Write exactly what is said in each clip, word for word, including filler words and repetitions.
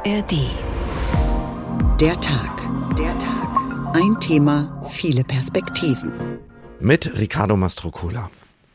R D. Der Tag. Der Tag. Ein Thema, viele Perspektiven. Mit Riccardo Mastrocola.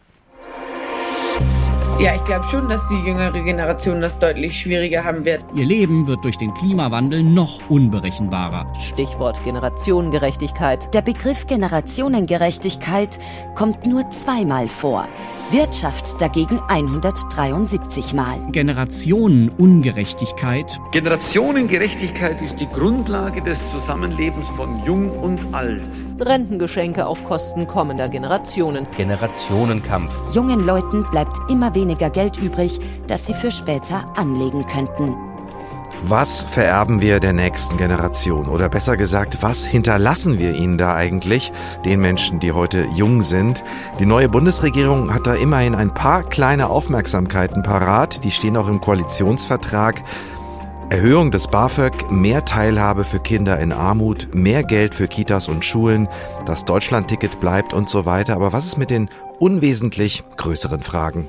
Ja, ich glaube schon, dass die jüngere Generation das deutlich schwieriger haben wird. Ihr Leben wird durch den Klimawandel noch unberechenbarer. Stichwort Generationengerechtigkeit. Der Begriff Generationengerechtigkeit kommt nur zweimal vor. Wirtschaft dagegen hundertdreiundsiebzig Mal. Generationenungerechtigkeit. Generationengerechtigkeit ist die Grundlage des Zusammenlebens von Jung und Alt. Rentengeschenke auf Kosten kommender Generationen. Generationenkampf. Jungen Leuten bleibt immer weniger Geld übrig, das sie für später anlegen könnten. Was vererben wir der nächsten Generation? Oder besser gesagt, was hinterlassen wir ihnen da eigentlich, den Menschen, die heute jung sind? Die neue Bundesregierung hat da immerhin ein paar kleine Aufmerksamkeiten parat. Die stehen auch im Koalitionsvertrag. Erhöhung des BAföG, mehr Teilhabe für Kinder in Armut, mehr Geld für Kitas und Schulen, das Deutschlandticket bleibt und so weiter. Aber was ist mit den unwesentlich größeren Fragen?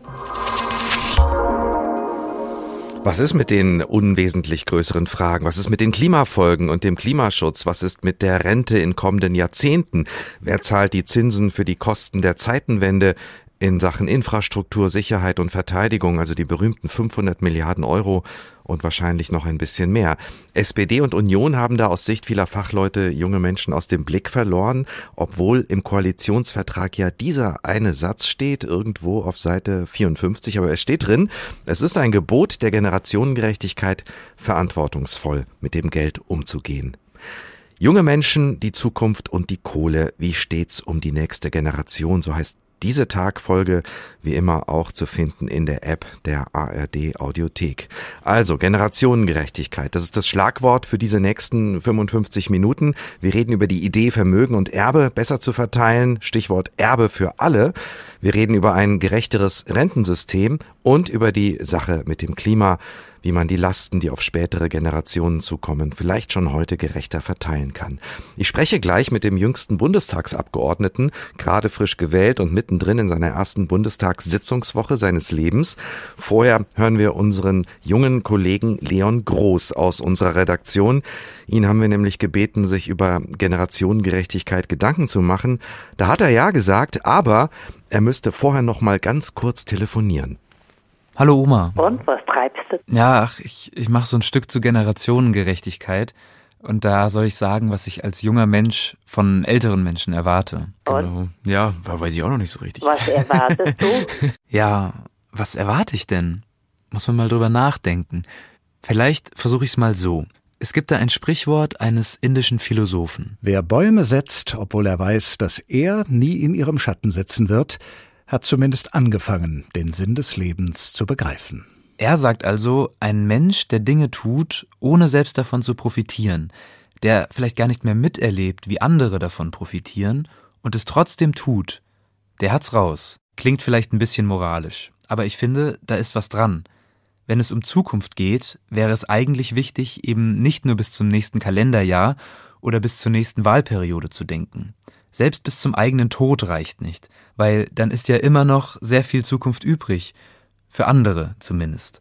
Was ist mit den unwesentlich größeren Fragen? Was ist mit den Klimafolgen und dem Klimaschutz? Was ist mit der Rente in kommenden Jahrzehnten? Wer zahlt die Zinsen für die Kosten der Zeitenwende in Sachen Infrastruktur, Sicherheit und Verteidigung, also die berühmten fünfhundert Milliarden Euro und wahrscheinlich noch ein bisschen mehr? S P D und Union haben da aus Sicht vieler Fachleute junge Menschen aus dem Blick verloren, obwohl im Koalitionsvertrag ja dieser eine Satz steht, irgendwo auf Seite vierundfünfzig, aber es steht drin, es ist ein Gebot der Generationengerechtigkeit, verantwortungsvoll mit dem Geld umzugehen. Junge Menschen, die Zukunft und die Kohle, wie steht's um die nächste Generation, so heißt diese Tagfolge, wie immer auch zu finden in der App der A R D Audiothek. Also Generationengerechtigkeit, das ist das Schlagwort für diese nächsten fünfundfünfzig Minuten. Wir reden über die Idee, Vermögen und Erbe besser zu verteilen, Stichwort Erbe für alle. Wir reden über ein gerechteres Rentensystem und über die Sache mit dem Klima, wie man die Lasten, die auf spätere Generationen zukommen, vielleicht schon heute gerechter verteilen kann. Ich spreche gleich mit dem jüngsten Bundestagsabgeordneten, gerade frisch gewählt und mittendrin in seiner ersten Bundestagssitzungswoche seines Lebens. Vorher hören wir unseren jungen Kollegen Leon Groß aus unserer Redaktion. Ihn haben wir nämlich gebeten, sich über Generationengerechtigkeit Gedanken zu machen. Da hat er ja gesagt, aber er müsste vorher noch mal ganz kurz telefonieren. Hallo Oma. Und, was treibst du? Ja, ach, ich, ich mache so ein Stück zu Generationengerechtigkeit. Und da soll ich sagen, was ich als junger Mensch von älteren Menschen erwarte. Und? Genau. Ja, weiß ich auch noch nicht so richtig. Was erwartest du? Ja, was erwarte ich denn? Muss man mal drüber nachdenken. Vielleicht versuche ich es mal so. Es gibt da ein Sprichwort eines indischen Philosophen. Wer Bäume setzt, obwohl er weiß, dass er nie in ihrem Schatten sitzen wird, hat zumindest angefangen, den Sinn des Lebens zu begreifen. Er sagt also, ein Mensch, der Dinge tut, ohne selbst davon zu profitieren, der vielleicht gar nicht mehr miterlebt, wie andere davon profitieren und es trotzdem tut, der hat's raus. Klingt vielleicht ein bisschen moralisch, aber ich finde, da ist was dran. Wenn es um Zukunft geht, wäre es eigentlich wichtig, eben nicht nur bis zum nächsten Kalenderjahr oder bis zur nächsten Wahlperiode zu denken. Selbst bis zum eigenen Tod reicht nicht, weil dann ist ja immer noch sehr viel Zukunft übrig, für andere zumindest.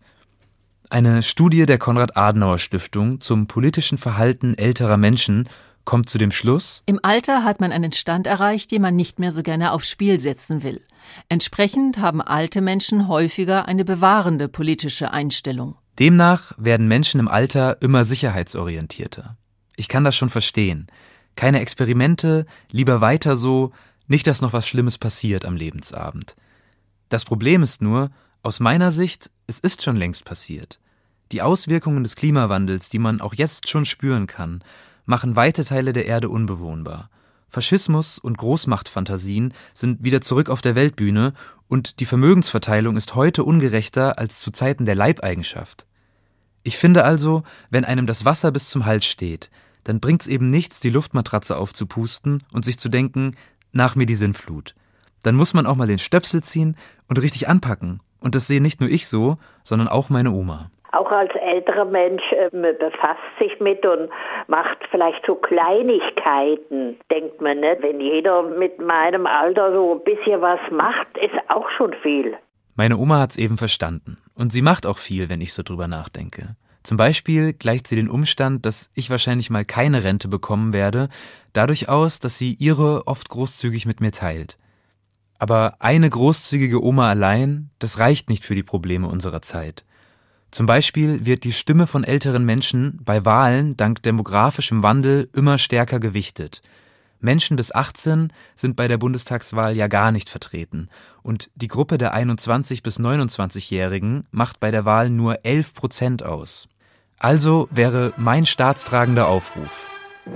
Eine Studie der Konrad-Adenauer-Stiftung zum politischen Verhalten älterer Menschen kommt zu dem Schluss: Im Alter hat man einen Stand erreicht, den man nicht mehr so gerne aufs Spiel setzen will. Entsprechend haben alte Menschen häufiger eine bewahrende politische Einstellung. Demnach werden Menschen im Alter immer sicherheitsorientierter. Ich kann das schon verstehen. Keine Experimente, lieber weiter so, nicht, dass noch was Schlimmes passiert am Lebensabend. Das Problem ist nur, aus meiner Sicht, es ist schon längst passiert. Die Auswirkungen des Klimawandels, die man auch jetzt schon spüren kann, machen weite Teile der Erde unbewohnbar. Faschismus und Großmachtfantasien sind wieder zurück auf der Weltbühne und die Vermögensverteilung ist heute ungerechter als zu Zeiten der Leibeigenschaft. Ich finde also, wenn einem das Wasser bis zum Hals steht, dann bringt's eben nichts, die Luftmatratze aufzupusten und sich zu denken, nach mir die Sinnflut. Dann muss man auch mal den Stöpsel ziehen und richtig anpacken. Und das sehe nicht nur ich so, sondern auch meine Oma. Auch als älterer Mensch äh, befasst sich mit und macht vielleicht so Kleinigkeiten, denkt man nicht. Wenn jeder mit meinem Alter so ein bisschen was macht, ist auch schon viel. Meine Oma hat's eben verstanden. Und sie macht auch viel, wenn ich so drüber nachdenke. Zum Beispiel gleicht sie den Umstand, dass ich wahrscheinlich mal keine Rente bekommen werde, dadurch aus, dass sie ihre oft großzügig mit mir teilt. Aber eine großzügige Oma allein, das reicht nicht für die Probleme unserer Zeit. Zum Beispiel wird die Stimme von älteren Menschen bei Wahlen dank demografischem Wandel immer stärker gewichtet. Menschen bis achtzehn sind bei der Bundestagswahl ja gar nicht vertreten und die Gruppe der einundzwanzig- bis neunundzwanzigjährigen macht bei der Wahl nur elf Prozent aus. Also wäre mein staatstragender Aufruf: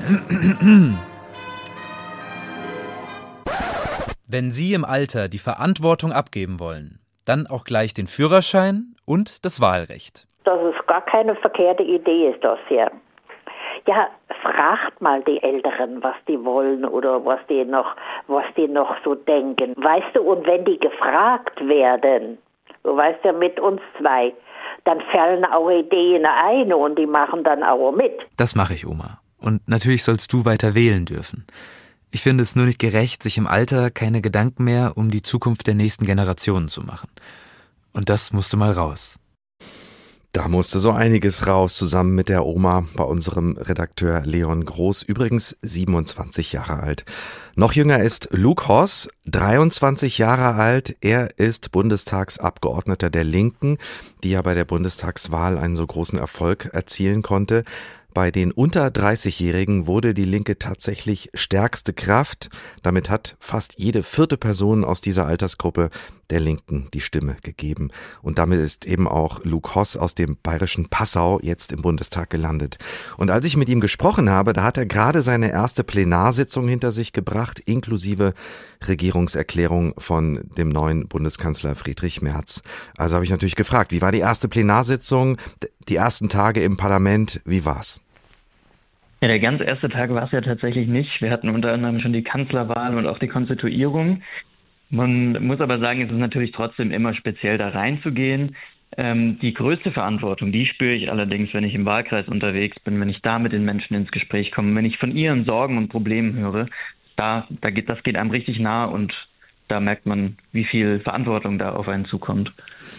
Wenn Sie im Alter die Verantwortung abgeben wollen, dann auch gleich den Führerschein und das Wahlrecht. Das ist gar keine verkehrte Idee, ist das ja. Ja, fragt mal die Älteren, was die wollen oder was die noch, was die noch so denken. Weißt du, und wenn die gefragt werden, du weißt ja, mit uns zwei, dann fallen auch Ideen ein und die machen dann auch mit. Das mache ich, Oma. Und natürlich sollst du weiter wählen dürfen. Ich finde es nur nicht gerecht, sich im Alter keine Gedanken mehr um die Zukunft der nächsten Generationen zu machen. Und das musste mal raus. Da musste so einiges raus, zusammen mit der Oma bei unserem Redakteur Leon Groß, übrigens siebenundzwanzig Jahre alt. Noch jünger ist Luke Hoss, dreiundzwanzig Jahre alt. Er ist Bundestagsabgeordneter der Linken, die ja bei der Bundestagswahl einen so großen Erfolg erzielen konnte. Bei den unter dreißigjährigen wurde die Linke tatsächlich stärkste Kraft. Damit hat fast jede vierte Person aus dieser Altersgruppe der Linken die Stimme gegeben. Und damit ist eben auch Luke Hoss aus dem bayerischen Passau jetzt im Bundestag gelandet. Und als ich mit ihm gesprochen habe, da hat er gerade seine erste Plenarsitzung hinter sich gebracht, inklusive Regierungserklärung von dem neuen Bundeskanzler Friedrich Merz. Also habe ich natürlich gefragt, wie war die erste Plenarsitzung, die ersten Tage im Parlament, wie war's? Ja, der ganz erste Tag war es ja tatsächlich nicht. Wir hatten unter anderem schon die Kanzlerwahl und auch die Konstituierung. Man muss aber sagen, es ist natürlich trotzdem immer speziell, da reinzugehen. Ähm, die größte Verantwortung, die spüre ich allerdings, wenn ich im Wahlkreis unterwegs bin, wenn ich da mit den Menschen ins Gespräch komme, wenn ich von ihren Sorgen und Problemen höre. Da, da geht, das geht einem richtig nah und da merkt man, wie viel Verantwortung da auf einen zukommt.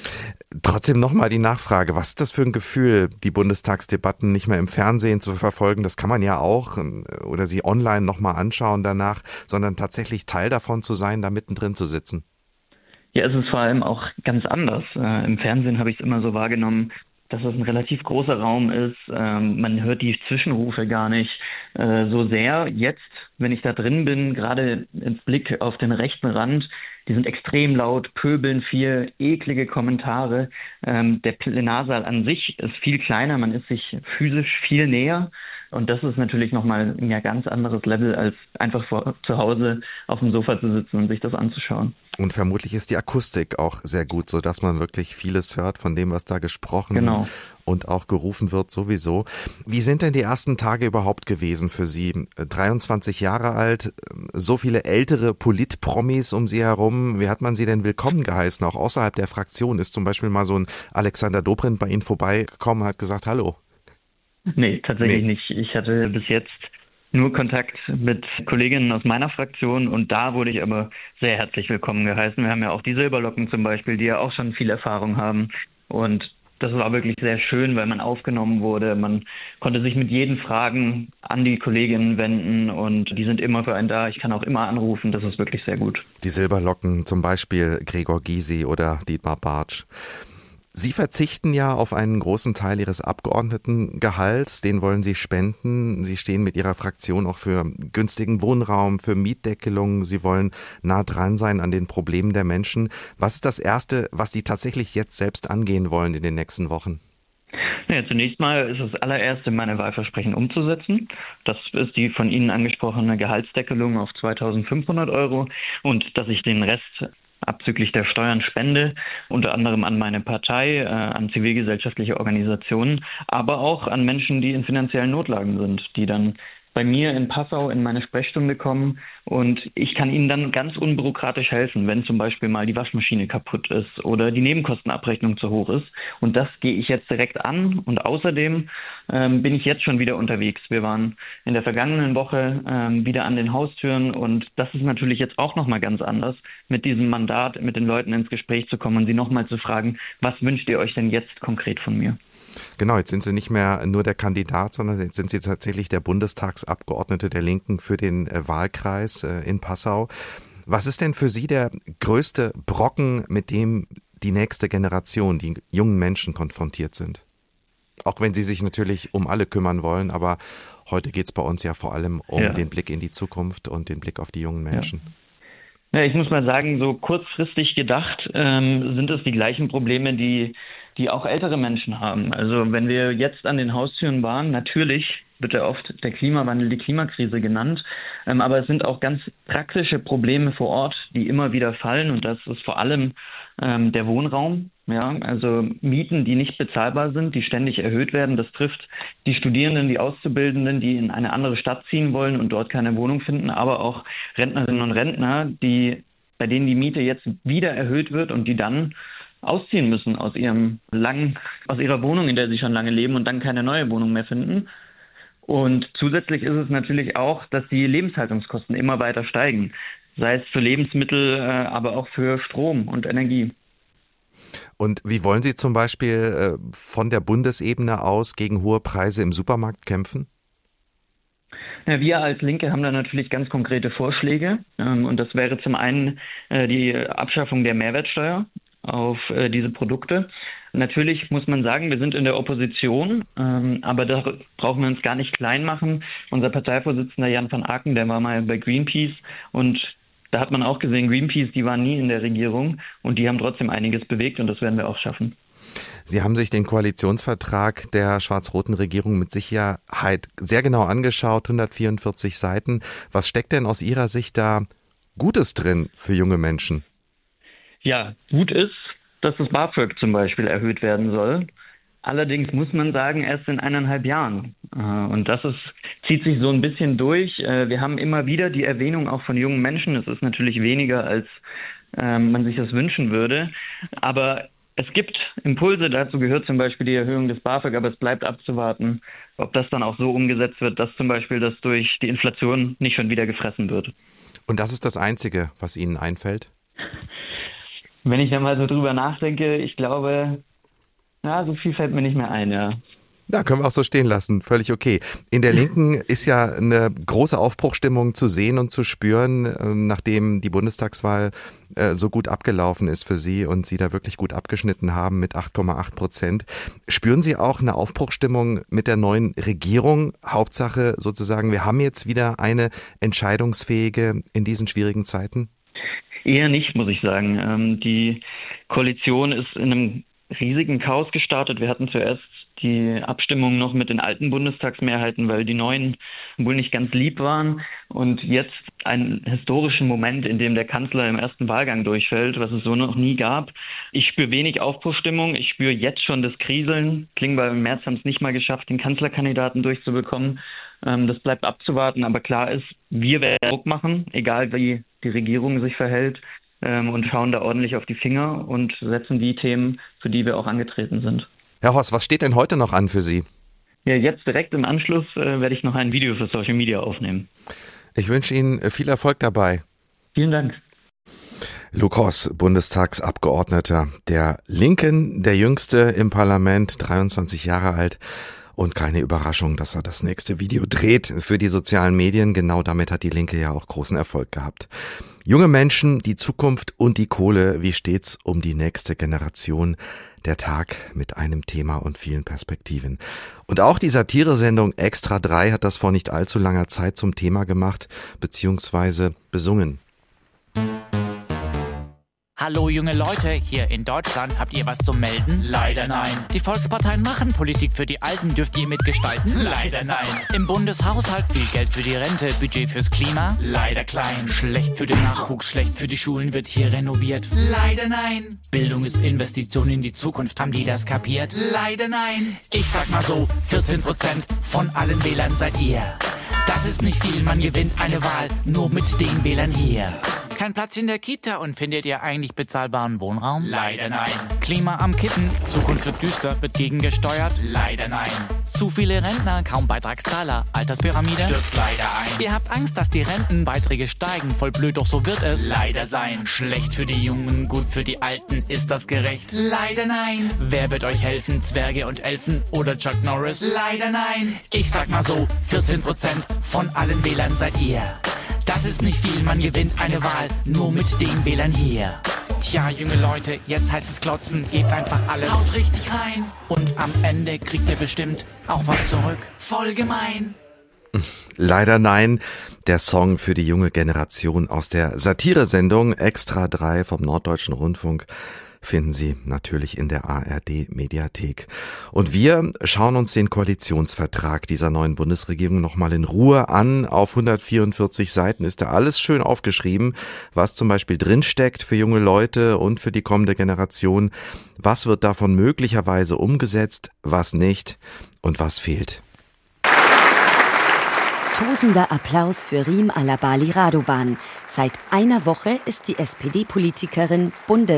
Trotzdem nochmal die Nachfrage, was ist das für ein Gefühl, die Bundestagsdebatten nicht mehr im Fernsehen zu verfolgen, das kann man ja auch, oder sie online nochmal anschauen danach, sondern tatsächlich Teil davon zu sein, da mittendrin zu sitzen? Ja, es ist vor allem auch ganz anders. Äh, im Fernsehen habe ich es immer so wahrgenommen, dass es ein relativ großer Raum ist. Ähm, man hört die Zwischenrufe gar nicht äh, so sehr. Jetzt, wenn ich da drin bin, gerade ins Blick auf den rechten Rand, die sind extrem laut, pöbeln viel, eklige Kommentare. Ähm, der Plenarsaal an sich ist viel kleiner, man ist sich physisch viel näher. Und das ist natürlich nochmal ein ja ganz anderes Level, als einfach vor, zu Hause auf dem Sofa zu sitzen und sich das anzuschauen. Und vermutlich ist die Akustik auch sehr gut, so dass man wirklich vieles hört von dem, was da gesprochen genau. und auch gerufen wird sowieso. Wie sind denn die ersten Tage überhaupt gewesen für Sie? dreiundzwanzig Jahre alt, so viele ältere Politpromis um Sie herum. Wie hat man Sie denn willkommen geheißen? Auch außerhalb der Fraktion ist zum Beispiel mal so ein Alexander Dobrindt bei Ihnen vorbeigekommen und hat gesagt, hallo. Nee, tatsächlich nee. nicht. Ich hatte bis jetzt nur Kontakt mit Kolleginnen aus meiner Fraktion und da wurde ich aber sehr herzlich willkommen geheißen. Wir haben ja auch die Silberlocken zum Beispiel, die ja auch schon viel Erfahrung haben und das war wirklich sehr schön, weil man aufgenommen wurde. Man konnte sich mit jeden Fragen an die Kolleginnen wenden und die sind immer für einen da. Ich kann auch immer anrufen, das ist wirklich sehr gut. Die Silberlocken, zum Beispiel Gregor Gysi oder Dietmar Bartsch. Sie verzichten ja auf einen großen Teil Ihres Abgeordnetengehalts, den wollen Sie spenden. Sie stehen mit Ihrer Fraktion auch für günstigen Wohnraum, für Mietdeckelung. Sie wollen nah dran sein an den Problemen der Menschen. Was ist das Erste, was Sie tatsächlich jetzt selbst angehen wollen in den nächsten Wochen? Ja, zunächst mal ist das allererste, meine Wahlversprechen umzusetzen. Das ist die von Ihnen angesprochene Gehaltsdeckelung auf zweitausendfünfhundert Euro und dass ich den Rest abzüglich der Steuern spende, unter anderem an meine Partei, äh, an zivilgesellschaftliche Organisationen, aber auch an Menschen, die in finanziellen Notlagen sind, die dann bei mir in Passau in meine Sprechstunde kommen und ich kann ihnen dann ganz unbürokratisch helfen, wenn zum Beispiel mal die Waschmaschine kaputt ist oder die Nebenkostenabrechnung zu hoch ist. Und das gehe ich jetzt direkt an und außerdem ähm, bin ich jetzt schon wieder unterwegs. Wir waren in der vergangenen Woche ähm, wieder an den Haustüren und das ist natürlich jetzt auch nochmal ganz anders, mit diesem Mandat mit den Leuten ins Gespräch zu kommen und sie nochmal zu fragen, was wünscht ihr euch denn jetzt konkret von mir? Genau, jetzt sind Sie nicht mehr nur der Kandidat, sondern jetzt sind Sie tatsächlich der Bundestagsabgeordnete der Linken für den äh, Wahlkreis äh, in Passau. Was ist denn für Sie der größte Brocken, mit dem die nächste Generation, die jungen Menschen konfrontiert sind? Auch wenn Sie sich natürlich um alle kümmern wollen, aber heute geht es bei uns ja vor allem um ja. den Blick in die Zukunft und den Blick auf die jungen Menschen. Ja, ja ich muss mal sagen, so kurzfristig gedacht ähm, sind es die gleichen Probleme, die, die auch ältere Menschen haben. Also wenn wir jetzt an den Haustüren waren, natürlich wird ja oft der Klimawandel, die Klimakrise genannt. Ähm, aber es sind auch ganz praktische Probleme vor Ort, die immer wieder fallen. Und das ist vor allem ähm, der Wohnraum. Ja, also Mieten, die nicht bezahlbar sind, die ständig erhöht werden. Das trifft die Studierenden, die Auszubildenden, die in eine andere Stadt ziehen wollen und dort keine Wohnung finden. Aber auch Rentnerinnen und Rentner, die, bei denen die Miete jetzt wieder erhöht wird und die dann ausziehen müssen aus ihrem langen, aus ihrer Wohnung, in der sie schon lange leben und dann keine neue Wohnung mehr finden. Und zusätzlich ist es natürlich auch, dass die Lebenshaltungskosten immer weiter steigen, sei es für Lebensmittel, aber auch für Strom und Energie. Und wie wollen Sie zum Beispiel von der Bundesebene aus gegen hohe Preise im Supermarkt kämpfen? Ja, wir als Linke haben da natürlich ganz konkrete Vorschläge. Und das wäre zum einen die Abschaffung der Mehrwertsteuer auf diese Produkte. Natürlich muss man sagen, wir sind in der Opposition, ähm, aber da brauchen wir uns gar nicht klein machen. Unser Parteivorsitzender Jan van Aken, der war mal bei Greenpeace und da hat man auch gesehen, Greenpeace, die waren nie in der Regierung und die haben trotzdem einiges bewegt und das werden wir auch schaffen. Sie haben sich den Koalitionsvertrag der schwarz-roten Regierung mit Sicherheit sehr genau angeschaut, hundertvierundvierzig Seiten. Was steckt denn aus Ihrer Sicht da Gutes drin für junge Menschen? Ja, gut ist, dass das BAföG zum Beispiel erhöht werden soll. Allerdings muss man sagen, erst in eineinhalb Jahren. Und das ist, zieht sich so ein bisschen durch. Wir haben immer wieder die Erwähnung auch von jungen Menschen. Es ist natürlich weniger, als man sich das wünschen würde. Aber es gibt Impulse, dazu gehört zum Beispiel die Erhöhung des BAföG, aber es bleibt abzuwarten, ob das dann auch so umgesetzt wird, dass zum Beispiel das durch die Inflation nicht schon wieder gefressen wird. Und das ist das Einzige, was Ihnen einfällt? Wenn ich dann mal so drüber nachdenke, ich glaube, na, so viel fällt mir nicht mehr ein, ja. Ja, können wir auch so stehen lassen, völlig okay. In der Linken ist ja eine große Aufbruchstimmung zu sehen und zu spüren, nachdem die Bundestagswahl so gut abgelaufen ist für Sie und Sie da wirklich gut abgeschnitten haben mit acht Komma acht Prozent. Spüren Sie auch eine Aufbruchstimmung mit der neuen Regierung? Hauptsache sozusagen, wir haben jetzt wieder eine entscheidungsfähige in diesen schwierigen Zeiten? Eher nicht, muss ich sagen. Ähm, die Koalition ist in einem riesigen Chaos gestartet. Wir hatten zuerst die Abstimmung noch mit den alten Bundestagsmehrheiten, weil die neuen wohl nicht ganz lieb waren. Und jetzt einen historischen Moment, in dem der Kanzler im ersten Wahlgang durchfällt, was es so noch nie gab. Ich spüre wenig Aufbruchstimmung. Ich spüre jetzt schon das Kriseln. Klingbeil im März haben es nicht mal geschafft, den Kanzlerkandidaten durchzubekommen. Ähm, das bleibt abzuwarten. Aber klar ist, wir werden Druck machen, egal wie die Regierung sich verhält, ähm, und schauen da ordentlich auf die Finger und setzen die Themen, für die wir auch angetreten sind. Herr Hoss, was steht denn heute noch an für Sie? Ja, jetzt direkt im Anschluss äh, werde ich noch ein Video für Social Media aufnehmen. Ich wünsche Ihnen viel Erfolg dabei. Vielen Dank. Luke Hoss, Bundestagsabgeordneter der Linken, der Jüngste im Parlament, dreiundzwanzig Jahre alt. Und keine Überraschung, dass er das nächste Video dreht für die sozialen Medien. Genau damit hat die Linke ja auch großen Erfolg gehabt. Junge Menschen, die Zukunft und die Kohle, wie steht's um die nächste Generation? Der Tag mit einem Thema und vielen Perspektiven. Und auch die Satiresendung Extra drei hat das vor nicht allzu langer Zeit zum Thema gemacht, beziehungsweise besungen. Hallo junge Leute, hier in Deutschland, habt ihr was zu melden? Leider nein. Die Volksparteien machen Politik für die Alten, dürft ihr mitgestalten? Leider nein. Im Bundeshaushalt viel Geld für die Rente, Budget fürs Klima? Leider klein. Schlecht für den Nachwuchs, schlecht für die Schulen, wird hier renoviert? Leider nein. Bildung ist Investition in die Zukunft, haben die das kapiert? Leider nein. Ich sag mal so, vierzehn Prozent von allen Wählern seid ihr. Das ist nicht viel, man gewinnt eine Wahl, nur mit den Wählern hier. Kein Platz in der Kita und findet ihr eigentlich bezahlbaren Wohnraum? Leider nein. Klima am Kippen, Zukunft wird düster, wird gegengesteuert? Leider nein. Zu viele Rentner, kaum Beitragszahler, Alterspyramide? Stürzt leider ein. Ihr habt Angst, dass die Rentenbeiträge steigen, voll blöd, doch so wird es leider sein. Schlecht für die Jungen, gut für die Alten, ist das gerecht? Leider nein. Wer wird euch helfen, Zwerge und Elfen oder Chuck Norris? Leider nein. Ich sag mal so, vierzehn Prozent von allen Wählern seid ihr. Das ist nicht viel, man gewinnt eine Wahl, nur mit den Wählern hier. Tja, junge Leute, jetzt heißt es klotzen, gebt einfach alles. Haut richtig rein. Und am Ende kriegt ihr bestimmt auch was zurück. Voll gemein. Leider nein. Der Song für die junge Generation aus der Satiresendung Extra drei vom Norddeutschen Rundfunk finden Sie natürlich in der A R D-Mediathek. Und wir schauen uns den Koalitionsvertrag dieser neuen Bundesregierung nochmal in Ruhe an. Auf hundertvierundvierzig Seiten ist da alles schön aufgeschrieben, was zum Beispiel drinsteckt für junge Leute und für die kommende Generation. Was wird davon möglicherweise umgesetzt, was nicht und was fehlt. Tosender Applaus für Riem Alabali Radovan. Seit einer Woche ist die S P D-Politikerin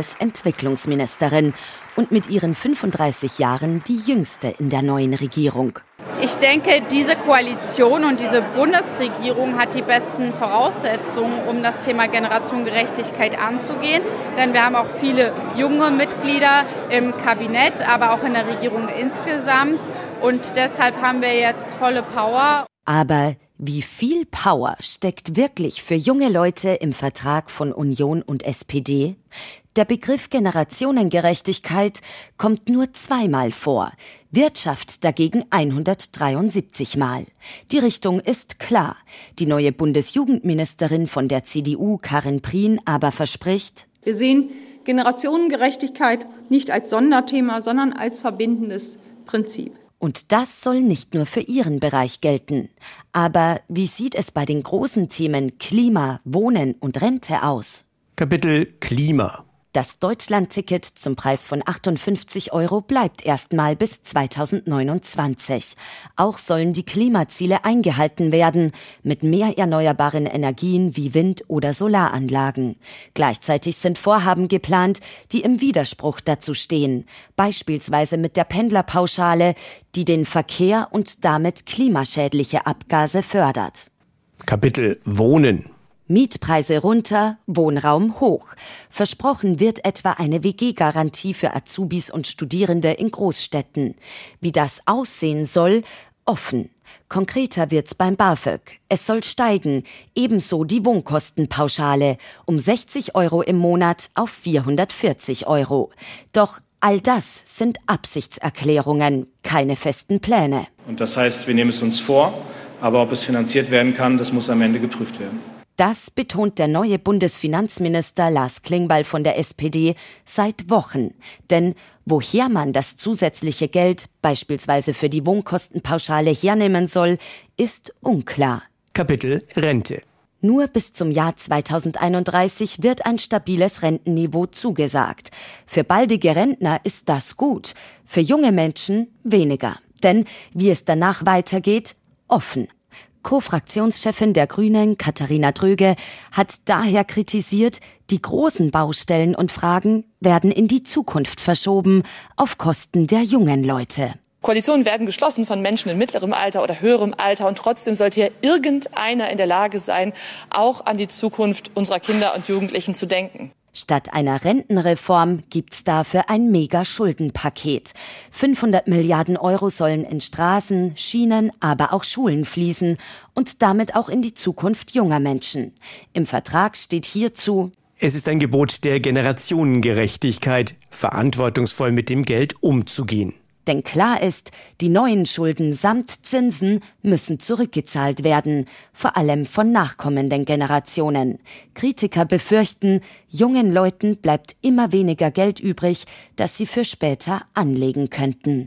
Bundesentwicklungsministerin und mit ihren fünfunddreißig Jahren die jüngste in der neuen Regierung. Ich denke, diese Koalition und diese Bundesregierung hat die besten Voraussetzungen, um das Thema Generationengerechtigkeit anzugehen. Denn wir haben auch viele junge Mitglieder im Kabinett, aber auch in der Regierung insgesamt. Und deshalb haben wir jetzt volle Power. Aber wie viel Power steckt wirklich für junge Leute im Vertrag von Union und S P D? Der Begriff Generationengerechtigkeit kommt nur zweimal vor, Wirtschaft dagegen hundertdreiundsiebzig Mal. Die Richtung ist klar. Die neue Bundesjugendministerin von der C D U, Karin Prien, aber verspricht: Wir sehen Generationengerechtigkeit nicht als Sonderthema, sondern als verbindendes Prinzip. Und das soll nicht nur für ihren Bereich gelten. Aber wie sieht es bei den großen Themen Klima, Wohnen und Rente aus? Kapitel Klima. Das Deutschland-Ticket zum Preis von achtundfünfzig Euro bleibt erstmal bis zweitausendneunundzwanzig. Auch sollen die Klimaziele eingehalten werden, mit mehr erneuerbaren Energien wie Wind- oder Solaranlagen. Gleichzeitig sind Vorhaben geplant, die im Widerspruch dazu stehen. Beispielsweise mit der Pendlerpauschale, die den Verkehr und damit klimaschädliche Abgase fördert. Kapitel Wohnen. Mietpreise runter, Wohnraum hoch. Versprochen wird etwa eine W G-Garantie für Azubis und Studierende in Großstädten. Wie das aussehen soll, offen. Konkreter wird's beim BAföG. Es soll steigen, ebenso die Wohnkostenpauschale, um sechzig Euro im Monat auf vierhundertvierzig Euro. Doch all das sind Absichtserklärungen, keine festen Pläne. Und das heißt, wir nehmen es uns vor, aber ob es finanziert werden kann, das muss am Ende geprüft werden. Das betont der neue Bundesfinanzminister Lars Klingbeil von der S P D seit Wochen. Denn woher man das zusätzliche Geld beispielsweise für die Wohnkostenpauschale hernehmen soll, ist unklar. Kapitel Rente. Nur bis zum Jahr zweitausendeinunddreißig wird ein stabiles Rentenniveau zugesagt. Für baldige Rentner ist das gut, für junge Menschen weniger. Denn wie es danach weitergeht, offen. Co-Fraktionschefin der Grünen, Katharina Dröge, hat daher kritisiert, die großen Baustellen und Fragen werden in die Zukunft verschoben, auf Kosten der jungen Leute. Koalitionen werden geschlossen von Menschen in mittlerem Alter oder höherem Alter und trotzdem sollte hier irgendeiner in der Lage sein, auch an die Zukunft unserer Kinder und Jugendlichen zu denken. Statt einer Rentenreform gibt's dafür ein Mega-Schuldenpaket. fünfhundert Milliarden Euro sollen in Straßen, Schienen, aber auch Schulen fließen und damit auch in die Zukunft junger Menschen. Im Vertrag steht hierzu: Es ist ein Gebot der Generationengerechtigkeit, verantwortungsvoll mit dem Geld umzugehen. Denn klar ist, die neuen Schulden samt Zinsen müssen zurückgezahlt werden, vor allem von nachkommenden Generationen. Kritiker befürchten, jungen Leuten bleibt immer weniger Geld übrig, das sie für später anlegen könnten.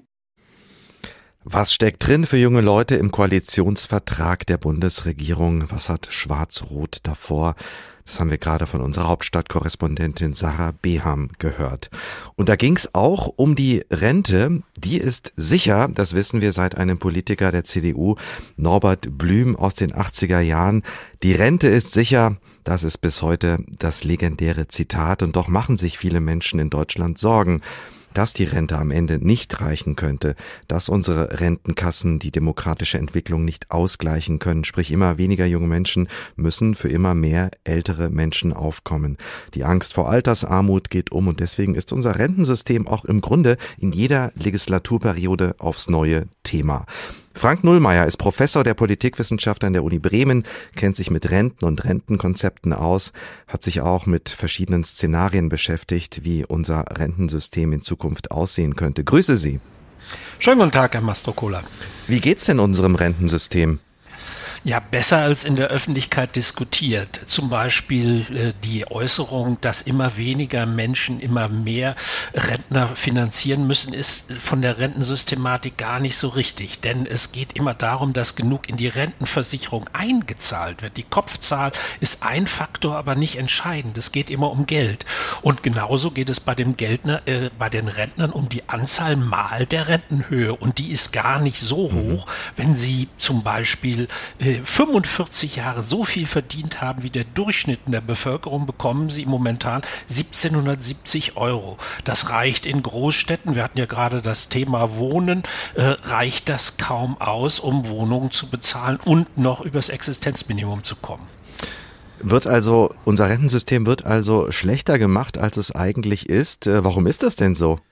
Was steckt drin für junge Leute im Koalitionsvertrag der Bundesregierung? Was hat Schwarz-Rot davor? Das haben wir gerade von unserer Hauptstadtkorrespondentin Sarah Beham gehört. Und da ging es auch um die Rente. Die ist sicher, das wissen wir seit einem Politiker der C D U, Norbert Blüm aus den achtziger Jahren. Die Rente ist sicher, Das ist bis heute das legendäre Zitat. Und doch machen sich viele Menschen in Deutschland Sorgen, dass die Rente am Ende nicht reichen könnte, dass unsere Rentenkassen die demokratische Entwicklung nicht ausgleichen können. Sprich, immer weniger junge Menschen müssen für immer mehr ältere Menschen aufkommen. Die Angst vor Altersarmut geht um und deswegen ist unser Rentensystem auch im Grunde in jeder Legislaturperiode aufs neue Thema. Frank Nullmeier ist Professor der Politikwissenschaft an der Uni Bremen, kennt sich mit Renten und Rentenkonzepten aus, hat sich auch mit verschiedenen Szenarien beschäftigt, wie unser Rentensystem in Zukunft aussehen könnte. Grüße Sie. Schönen guten Tag, Herr Mastrocola. Wie geht's denn unserem Rentensystem? Ja, besser als in der Öffentlichkeit diskutiert. Zum Beispiel äh, die Äußerung, dass immer weniger Menschen immer mehr Rentner finanzieren müssen, ist von der Rentensystematik gar nicht so richtig. Denn es geht immer darum, dass genug in die Rentenversicherung eingezahlt wird. Die Kopfzahl ist ein Faktor, aber nicht entscheidend. Es geht immer um Geld. Und genauso geht es bei dem Geldner, äh, bei den Rentnern um die Anzahl mal der Rentenhöhe. Und die ist gar nicht so hoch, wenn sie zum Beispiel äh, fünfundvierzig Jahre so viel verdient haben wie der Durchschnitt in der Bevölkerung, bekommen sie momentan siebzehnhundertsiebzig Euro. Das reicht in Großstädten, wir hatten ja gerade das Thema Wohnen, äh, reicht das kaum aus, um Wohnungen zu bezahlen und noch übers Existenzminimum zu kommen. Wird also, unser Rentensystem wird also schlechter gemacht, als es eigentlich ist. Warum ist das denn so?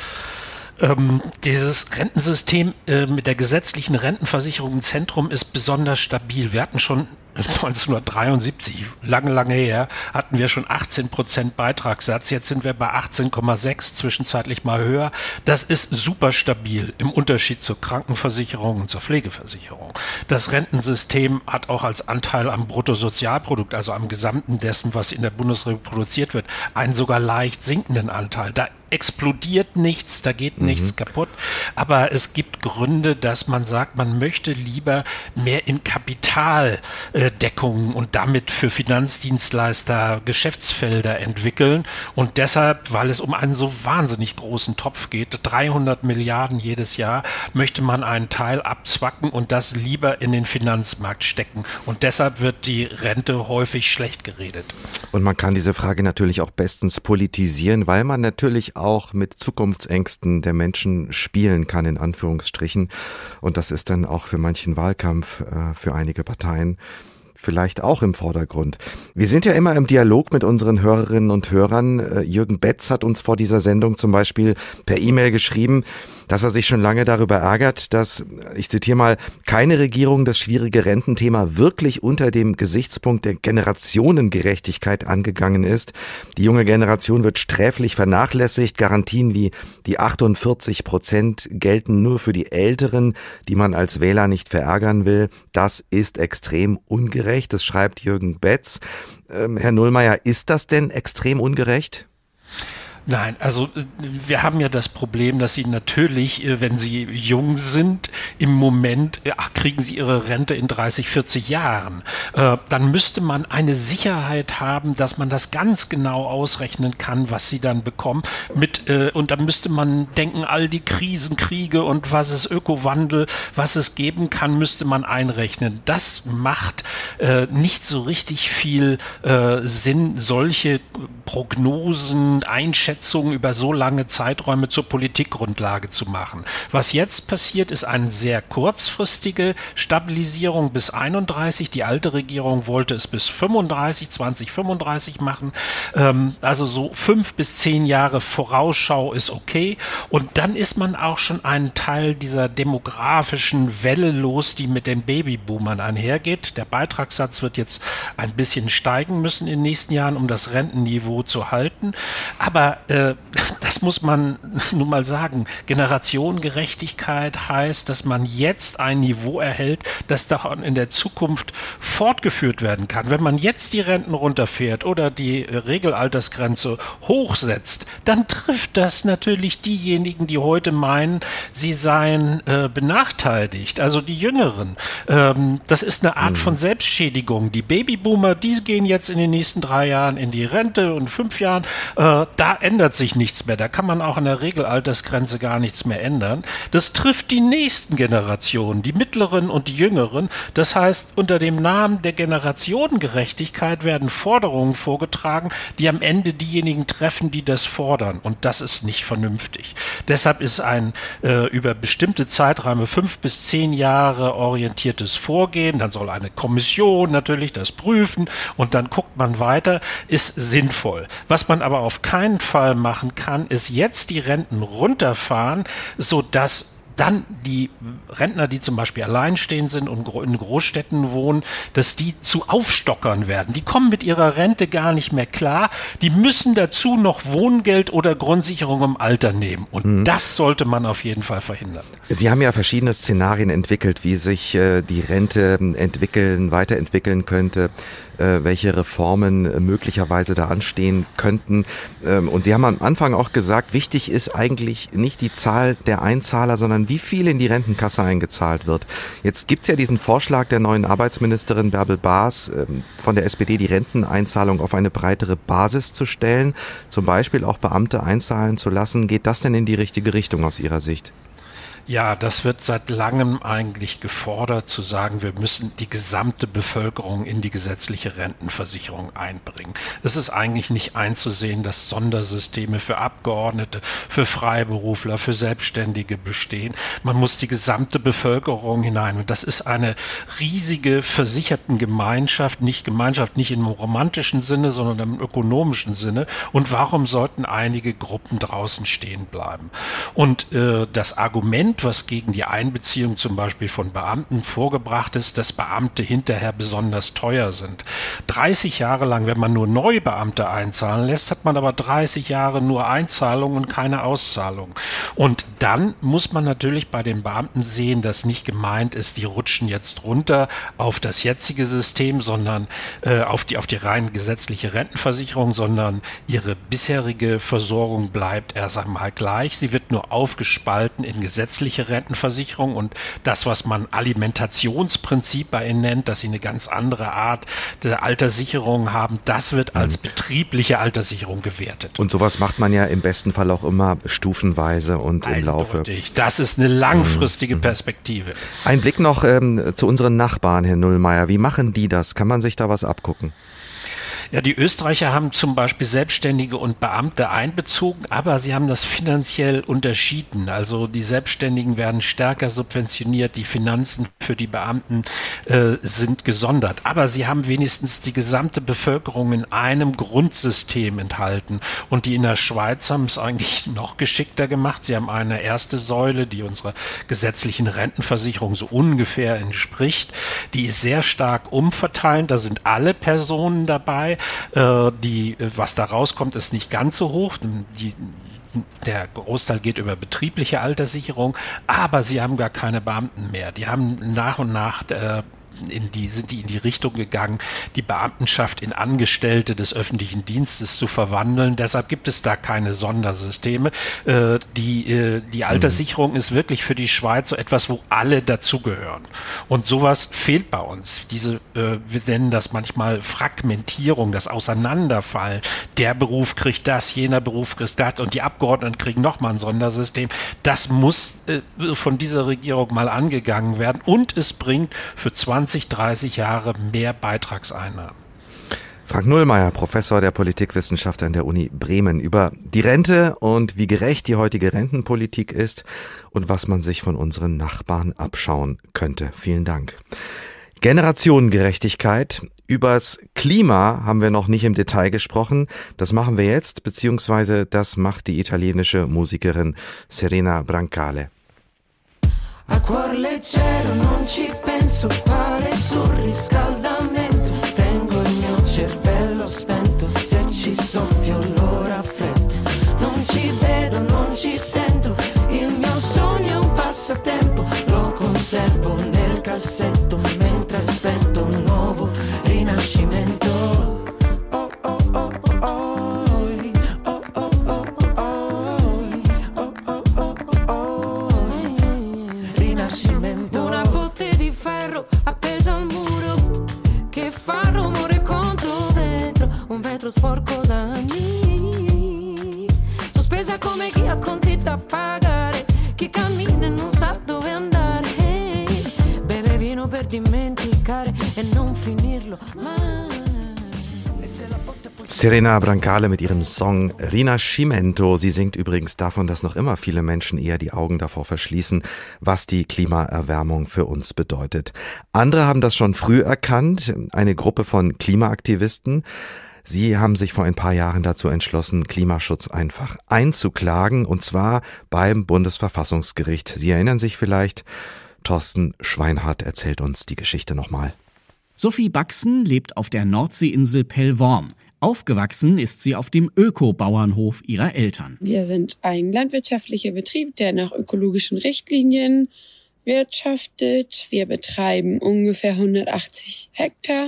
Ähm, dieses Rentensystem äh, mit der gesetzlichen Rentenversicherung im Zentrum ist besonders stabil. Wir hatten schon neunzehnhundertdreiundsiebzig, lange, lange her, hatten wir schon achtzehn Prozent Beitragssatz. Jetzt sind wir bei achtzehn Komma sechs, zwischenzeitlich mal höher. Das ist super stabil im Unterschied zur Krankenversicherung und zur Pflegeversicherung. Das Rentensystem hat auch als Anteil am Bruttosozialprodukt, also am Gesamten dessen, was in der Bundesrepublik produziert wird, einen sogar leicht sinkenden Anteil. Da explodiert nichts, da geht mhm. nichts kaputt. Aber es gibt Gründe, dass man sagt, man möchte lieber mehr in Kapitaldeckungen und damit für Finanzdienstleister Geschäftsfelder entwickeln. Und deshalb, weil es um einen so wahnsinnig großen Topf geht, dreihundert Milliarden jedes Jahr, möchte man einen Teil abzwacken und das lieber in den Finanzmarkt stecken. Und deshalb wird die Rente häufig schlecht geredet. Und man kann diese Frage natürlich auch bestens politisieren, weil man natürlich auch mit Zukunftsängsten der Menschen spielen kann, in Anführungsstrichen. Und das ist dann auch für manchen Wahlkampf, äh, für einige Parteien vielleicht auch im Vordergrund. Wir sind ja immer im Dialog mit unseren Hörerinnen und Hörern. Jürgen Betz hat uns vor dieser Sendung zum Beispiel per E-Mail geschrieben, dass er sich schon lange darüber ärgert, dass, ich zitiere mal, keine Regierung das schwierige Rententhema wirklich unter dem Gesichtspunkt der Generationengerechtigkeit angegangen ist. Die junge Generation wird sträflich vernachlässigt. Garantien wie die achtundvierzig Prozent gelten nur für die Älteren, die man als Wähler nicht verärgern will. Das ist extrem ungerecht. Das schreibt Jürgen Betz. Ähm, Herr Nullmeier, ist das denn extrem ungerecht? Nein, also wir haben ja das Problem, dass sie natürlich, wenn sie jung sind, im Moment ach, kriegen sie ihre Rente in dreißig, vierzig Jahren. Äh, dann müsste man eine Sicherheit haben, dass man das ganz genau ausrechnen kann, was sie dann bekommen. Mit, äh, und dann müsste man denken, all die Krisen, Kriege und was es Ökowandel, was es geben kann, müsste man einrechnen. Das macht äh, nicht so richtig viel äh, Sinn, solche Prognosen, Einschätzungen über so lange Zeiträume zur Politikgrundlage zu machen. Was jetzt passiert, ist eine sehr kurzfristige Stabilisierung bis einunddreißig. Die alte Regierung wollte es bis fünfunddreißig, zwanzig fünfunddreißig machen. Ähm, also so fünf bis zehn Jahre Vorausschau ist okay. Und dann ist man auch schon einen Teil dieser demografischen Welle los, die mit den Babyboomern einhergeht. Der Beitragssatz wird jetzt ein bisschen steigen müssen in den nächsten Jahren, um das Rentenniveau zu halten. Aber äh, das muss man nun mal sagen. Generationengerechtigkeit heißt, dass man jetzt ein Niveau erhält, das dann in der Zukunft fortgeführt werden kann. Wenn man jetzt die Renten runterfährt oder die Regelaltersgrenze hochsetzt, dann trifft das natürlich diejenigen, die heute meinen, sie seien äh, benachteiligt, also die Jüngeren. Ähm, das ist eine Art mhm. von Selbstschädigung. Die Babyboomer, die gehen jetzt in den nächsten drei Jahren in die Rente und fünf Jahren. Äh, da ändert ändert sich nichts mehr. Da kann man auch an der Regelaltersgrenze gar nichts mehr ändern. Das trifft die nächsten Generationen, die mittleren und die jüngeren. Das heißt, unter dem Namen der Generationengerechtigkeit werden Forderungen vorgetragen, die am Ende diejenigen treffen, die das fordern. Und das ist nicht vernünftig. Deshalb ist ein äh, über bestimmte Zeiträume, fünf bis zehn Jahre orientiertes Vorgehen, dann soll eine Kommission natürlich das prüfen und dann guckt man weiter, ist sinnvoll. Was man aber auf keinen Fall machen kann, ist jetzt die Renten runterfahren, sodass dann die Rentner, die zum Beispiel alleinstehend sind und in Großstädten wohnen, dass die zu Aufstockern werden. Die kommen mit ihrer Rente gar nicht mehr klar. Die müssen dazu noch Wohngeld oder Grundsicherung im Alter nehmen. Und mhm. das sollte man auf jeden Fall verhindern. Sie haben ja verschiedene Szenarien entwickelt, wie sich äh, die Rente entwickeln, weiterentwickeln könnte, äh, welche Reformen äh, möglicherweise da anstehen könnten. Ähm, und Sie haben am Anfang auch gesagt, wichtig ist eigentlich nicht die Zahl der Einzahler, sondern wie viel in die Rentenkasse eingezahlt wird. Jetzt gibt's ja diesen Vorschlag der neuen Arbeitsministerin Bärbel Baas ähm, von der S P D, die Renteneinzahlung auf eine breitere Basis zu stellen, zum Beispiel auch Beamte einzahlen zu lassen. Geht das denn in die richtige Richtung aus Ihrer Sicht? Ja, das wird seit langem eigentlich gefordert, zu sagen, wir müssen die gesamte Bevölkerung in die gesetzliche Rentenversicherung einbringen. Es ist eigentlich nicht einzusehen, dass Sondersysteme für Abgeordnete, für Freiberufler, für Selbstständige bestehen. Man muss die gesamte Bevölkerung hinein. Und das ist eine riesige Versichertengemeinschaft, nicht Gemeinschaft, nicht im romantischen Sinne, sondern im ökonomischen Sinne. Und warum sollten einige Gruppen draußen stehen bleiben? Und äh, das Argument, was gegen die Einbeziehung zum Beispiel von Beamten vorgebracht ist, dass Beamte hinterher besonders teuer sind. dreißig Jahre lang, wenn man nur neue Beamte einzahlen lässt, hat man aber dreißig Jahre nur Einzahlung und keine Auszahlung. Und dann muss man natürlich bei den Beamten sehen, dass nicht gemeint ist, die rutschen jetzt runter auf das jetzige System, sondern äh, auf die, auf die rein gesetzliche Rentenversicherung, sondern ihre bisherige Versorgung bleibt erst einmal gleich. Sie wird nur aufgespalten in gesetzliche Rentenversicherung und das, was man Alimentationsprinzip bei ihnen nennt, dass sie eine ganz andere Art der Alterssicherung haben, das wird als betriebliche Alterssicherung gewertet. Und sowas macht man ja im besten Fall auch immer stufenweise und im Laufe. Das ist eine langfristige Perspektive. Ein Blick noch ähm, zu unseren Nachbarn, Herr Nullmeier. Wie machen die das? Kann man sich da was abgucken? Ja, die Österreicher haben zum Beispiel Selbstständige und Beamte einbezogen, aber sie haben das finanziell unterschieden. Also die Selbstständigen werden stärker subventioniert, die Finanzen für die Beamten äh, sind gesondert. Aber sie haben wenigstens die gesamte Bevölkerung in einem Grundsystem enthalten. Und die in der Schweiz haben es eigentlich noch geschickter gemacht. Sie haben eine erste Säule, die unserer gesetzlichen Rentenversicherung so ungefähr entspricht. Die ist sehr stark umverteilt. Da sind alle Personen dabei. Die, was da rauskommt, ist nicht ganz so hoch. Die, der Großteil geht über betriebliche Alterssicherung, aber sie haben gar keine Beamten mehr. Die haben nach und nach äh, in die, sind die in die Richtung gegangen, die Beamtenschaft in Angestellte des öffentlichen Dienstes zu verwandeln. Deshalb gibt es da keine Sondersysteme. Äh, die, äh, die Alterssicherung mhm. ist wirklich für die Schweiz so etwas, wo alle dazugehören. Und sowas fehlt bei uns. Diese, äh, wir nennen das manchmal Fragmentierung, das Auseinanderfallen. Der Beruf kriegt das, jener Beruf kriegt das und die Abgeordneten kriegen nochmal ein Sondersystem. Das muss äh, von dieser Regierung mal angegangen werden und es bringt für zwanzig, dreißig Jahre mehr Beitragseinnahmen. Frank Nullmeier, Professor der Politikwissenschaft an der Uni Bremen, über die Rente und wie gerecht die heutige Rentenpolitik ist und was man sich von unseren Nachbarn abschauen könnte. Vielen Dank. Generationengerechtigkeit. Übers Klima haben wir noch nicht im Detail gesprochen. Das machen wir jetzt, beziehungsweise das macht die italienische Musikerin Serena Brancale. A cuor leggero non ci penso, quale surriscaldamento. Tengo il mio cervello spento, se ci soffio lo raffreddo. Non ci vedo, non ci sento, il mio sogno è un passatempo. Lo conservo nel cassetto mentre aspetto un nuovo rinascimento. Oh oh oh oh. Una botte di ferro appesa al muro che fa rumore contro vetro, un vetro sporco da anni e non finirlo mai. Serena Brancale mit ihrem Song Rinascimento. Sie singt übrigens davon, dass noch immer viele Menschen eher die Augen davor verschließen, was die Klimaerwärmung für uns bedeutet. Andere haben das schon früh erkannt, eine Gruppe von Klimaaktivisten. Sie haben sich vor ein paar Jahren dazu entschlossen, Klimaschutz einfach einzuklagen, und zwar beim Bundesverfassungsgericht. Sie erinnern sich vielleicht, Thorsten Schweinhardt erzählt uns die Geschichte nochmal. Sophie Baxen lebt auf der Nordseeinsel Pellworm. Aufgewachsen ist sie auf dem Öko-Bauernhof ihrer Eltern. Wir sind ein landwirtschaftlicher Betrieb, der nach ökologischen Richtlinien wirtschaftet. Wir betreiben ungefähr hundertachtzig Hektar.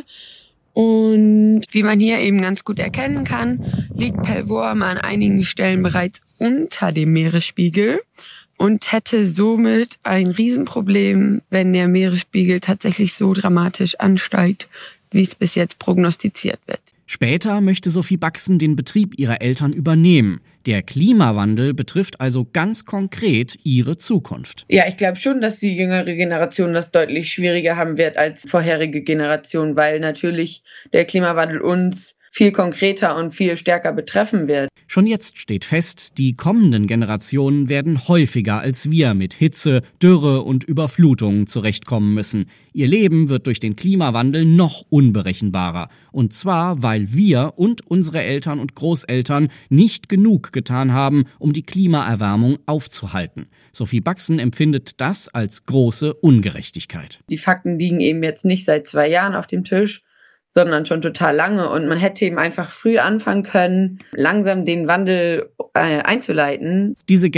Und wie man hier eben ganz gut erkennen kann, liegt Pellworm an einigen Stellen bereits unter dem Meeresspiegel und hätte somit ein Riesenproblem, wenn der Meeresspiegel tatsächlich so dramatisch ansteigt, wie es bis jetzt prognostiziert wird. Später möchte Sophie Baxen den Betrieb ihrer Eltern übernehmen. Der Klimawandel betrifft also ganz konkret ihre Zukunft. Ja, ich glaube schon, dass die jüngere Generation das deutlich schwieriger haben wird als vorherige Generation, weil natürlich der Klimawandel uns viel konkreter und viel stärker betreffen wird. Schon jetzt steht fest, die kommenden Generationen werden häufiger als wir mit Hitze, Dürre und Überflutungen zurechtkommen müssen. Ihr Leben wird durch den Klimawandel noch unberechenbarer. Und zwar, weil wir und unsere Eltern und Großeltern nicht genug getan haben, um die Klimaerwärmung aufzuhalten. Sophie Baxen empfindet das als große Ungerechtigkeit. Die Fakten liegen eben jetzt nicht seit zwei Jahren auf dem Tisch, sondern schon total lange. Und man hätte eben einfach früh anfangen können, langsam den Wandel äh, einzuleiten. Diese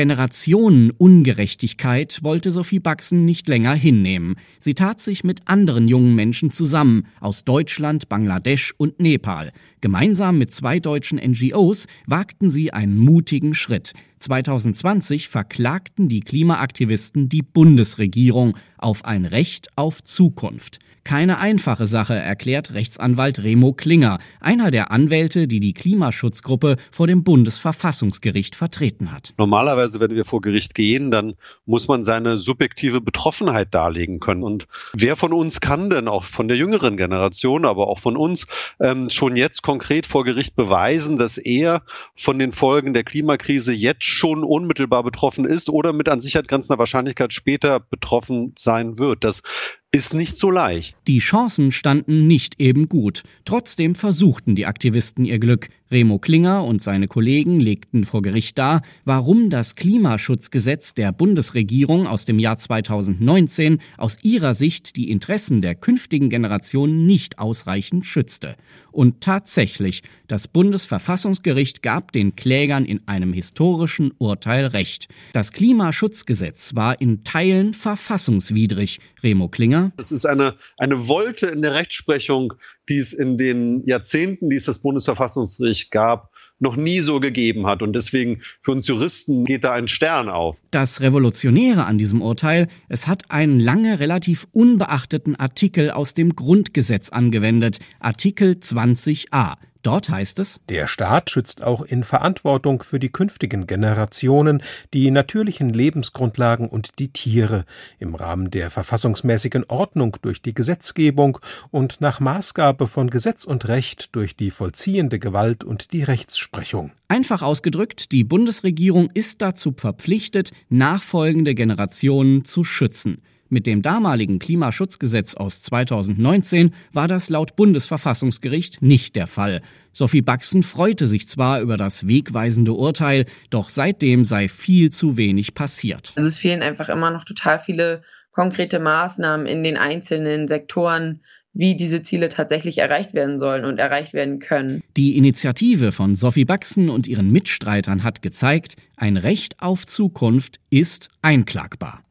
Generationenungerechtigkeit wollte Sophie Baxen nicht länger hinnehmen. Sie tat sich mit anderen jungen Menschen zusammen aus Deutschland, Bangladesch und Nepal. Gemeinsam mit zwei deutschen N G Os wagten sie einen mutigen Schritt. zwanzig zwanzig verklagten die Klimaaktivisten die Bundesregierung auf ein Recht auf Zukunft. Keine einfache Sache, erklärt Rechtsanwalt Remo Klinger, einer der Anwälte, die die Klimaschutzgruppe vor dem Bundesverfassungsgericht vertreten hat. Normalerweise, wenn wir vor Gericht gehen, dann muss man seine subjektive Betroffenheit darlegen können. Und wer von uns kann denn, auch von der jüngeren Generation, aber auch von uns, ähm, schon jetzt konkret vor Gericht beweisen, dass er von den Folgen der Klimakrise jetzt schon unmittelbar betroffen ist oder mit an Sicherheit grenzender Wahrscheinlichkeit später betroffen sein wird? Das ist nicht so leicht. Die Chancen standen nicht eben gut. Trotzdem versuchten die Aktivisten ihr Glück. Remo Klinger und seine Kollegen legten vor Gericht dar, warum das Klimaschutzgesetz der Bundesregierung aus dem Jahr zweitausendneunzehn aus ihrer Sicht die Interessen der künftigen Generationen nicht ausreichend schützte. Und tatsächlich, das Bundesverfassungsgericht gab den Klägern in einem historischen Urteil Recht. Das Klimaschutzgesetz war in Teilen verfassungswidrig. Remo Klinger: Es ist eine, eine Wolte in der Rechtsprechung, die es in den Jahrzehnten, die es das Bundesverfassungsgericht gab, noch nie so gegeben hat. Und deswegen für uns Juristen geht da ein Stern auf. Das Revolutionäre an diesem Urteil: Es hat einen lange relativ unbeachteten Artikel aus dem Grundgesetz angewendet, Artikel zwanzig a. Dort heißt es: Der Staat schützt auch in Verantwortung für die künftigen Generationen die natürlichen Lebensgrundlagen und die Tiere im Rahmen der verfassungsmäßigen Ordnung durch die Gesetzgebung und nach Maßgabe von Gesetz und Recht durch die vollziehende Gewalt und die Rechtsprechung. Einfach ausgedrückt, die Bundesregierung ist dazu verpflichtet, nachfolgende Generationen zu schützen. Mit dem damaligen Klimaschutzgesetz aus zweitausendneunzehn war das laut Bundesverfassungsgericht nicht der Fall. Sophie Baxen freute sich zwar über das wegweisende Urteil, doch seitdem sei viel zu wenig passiert. Also es fehlen einfach immer noch total viele konkrete Maßnahmen in den einzelnen Sektoren, wie diese Ziele tatsächlich erreicht werden sollen und erreicht werden können. Die Initiative von Sophie Baxen und ihren Mitstreitern hat gezeigt, ein Recht auf Zukunft ist einklagbar.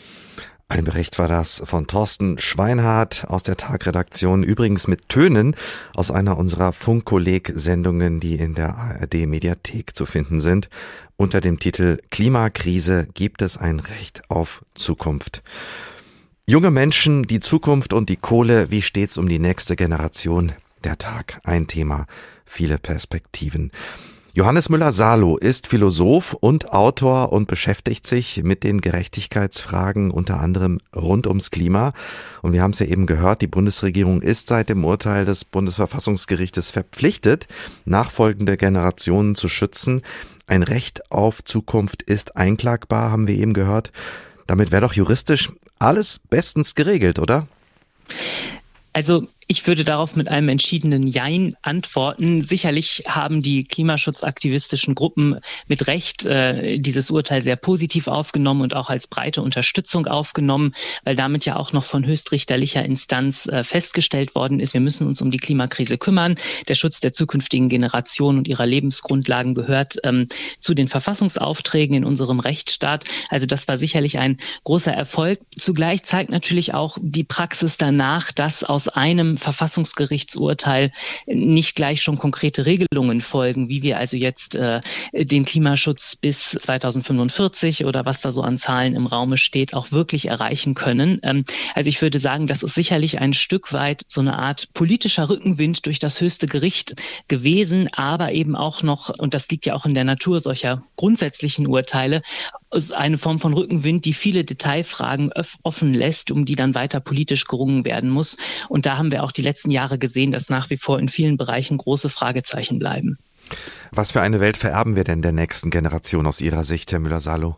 Ein Bericht war das von Thorsten Schweinhardt aus der Tagredaktion, übrigens mit Tönen aus einer unserer Funkkolleg-Sendungen, die in der A R D-Mediathek zu finden sind, unter dem Titel Klimakrise, gibt es ein Recht auf Zukunft. Junge Menschen, die Zukunft und die Kohle, wie steht's um die nächste Generation? Der Tag, ein Thema, viele Perspektiven. Johannes Müller-Salow ist Philosoph und Autor und beschäftigt sich mit den Gerechtigkeitsfragen unter anderem rund ums Klima. Und wir haben es ja eben gehört, die Bundesregierung ist seit dem Urteil des Bundesverfassungsgerichtes verpflichtet, nachfolgende Generationen zu schützen. Ein Recht auf Zukunft ist einklagbar, haben wir eben gehört. Damit wäre doch juristisch alles bestens geregelt, oder? Also ich würde darauf mit einem entschiedenen Jein antworten. Sicherlich haben die klimaschutzaktivistischen Gruppen mit Recht äh, dieses Urteil sehr positiv aufgenommen und auch als breite Unterstützung aufgenommen, weil damit ja auch noch von höchstrichterlicher Instanz äh, festgestellt worden ist, wir müssen uns um die Klimakrise kümmern. Der Schutz der zukünftigen Generationen und ihrer Lebensgrundlagen gehört ähm, zu den Verfassungsaufträgen in unserem Rechtsstaat. Also das war sicherlich ein großer Erfolg. Zugleich zeigt natürlich auch die Praxis danach, dass aus einem Verfassungsgerichtsurteil nicht gleich schon konkrete Regelungen folgen, wie wir also jetzt äh, den Klimaschutz bis zweitausendfünfundvierzig oder was da so an Zahlen im Raume steht, auch wirklich erreichen können. Ähm, also ich würde sagen, das ist sicherlich ein Stück weit so eine Art politischer Rückenwind durch das höchste Gericht gewesen, aber eben auch noch, und das liegt ja auch in der Natur solcher grundsätzlichen Urteile, eine Form von Rückenwind, die viele Detailfragen offen lässt, um die dann weiter politisch gerungen werden muss. Und da haben wir auch die letzten Jahre gesehen, dass nach wie vor in vielen Bereichen große Fragezeichen bleiben. Was für eine Welt vererben wir denn der nächsten Generation aus Ihrer Sicht, Herr Müller-Salow?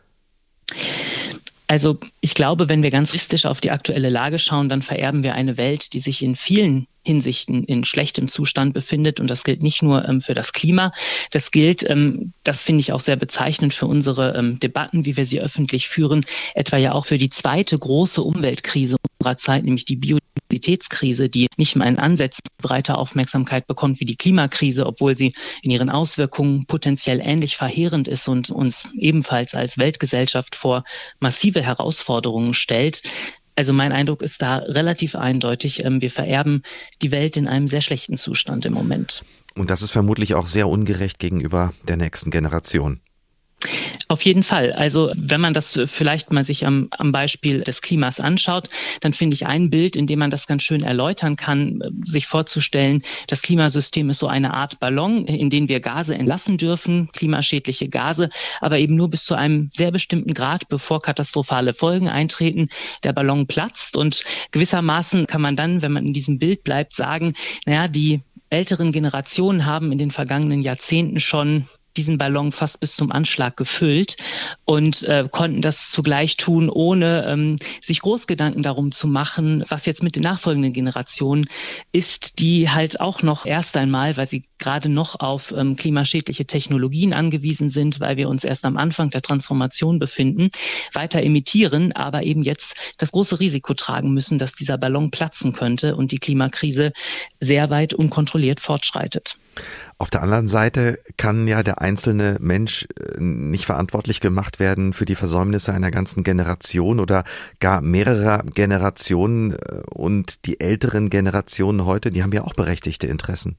Also ich glaube, wenn wir ganz realistisch auf die aktuelle Lage schauen, dann vererben wir eine Welt, die sich in vielen Hinsichten in schlechtem Zustand befindet. Und das gilt nicht nur ähm, für das Klima. Das gilt, ähm, das finde ich auch sehr bezeichnend für unsere ähm, Debatten, wie wir sie öffentlich führen, etwa ja auch für die zweite große Umweltkrise unserer Zeit, nämlich die Biodiversitätskrise, die nicht mal in Ansätzen breiter Aufmerksamkeit bekommt wie die Klimakrise, obwohl sie in ihren Auswirkungen potenziell ähnlich verheerend ist und uns ebenfalls als Weltgesellschaft vor massive Herausforderungen stellt. Also mein Eindruck ist da relativ eindeutig. Wir vererben die Welt in einem sehr schlechten Zustand im Moment. Und das ist vermutlich auch sehr ungerecht gegenüber der nächsten Generation. Auf jeden Fall. Also wenn man das vielleicht mal sich am, am Beispiel des Klimas anschaut, dann finde ich ein Bild, in dem man das ganz schön erläutern kann, sich vorzustellen, das Klimasystem ist so eine Art Ballon, in den wir Gase entlassen dürfen, klimaschädliche Gase, aber eben nur bis zu einem sehr bestimmten Grad, bevor katastrophale Folgen eintreten. Der Ballon platzt und gewissermaßen kann man dann, wenn man in diesem Bild bleibt, sagen, naja, die älteren Generationen haben in den vergangenen Jahrzehnten schon diesen Ballon fast bis zum Anschlag gefüllt und äh, konnten das zugleich tun, ohne ähm, sich Großgedanken darum zu machen, was jetzt mit den nachfolgenden Generationen ist, die halt auch noch erst einmal, weil sie gerade noch auf ähm, klimaschädliche Technologien angewiesen sind, weil wir uns erst am Anfang der Transformation befinden, weiter emittieren, aber eben jetzt das große Risiko tragen müssen, dass dieser Ballon platzen könnte und die Klimakrise sehr weit unkontrolliert fortschreitet. Auf der anderen Seite kann ja der einzelne Mensch nicht verantwortlich gemacht werden für die Versäumnisse einer ganzen Generation oder gar mehrerer Generationen. Und die älteren Generationen heute, die haben ja auch berechtigte Interessen.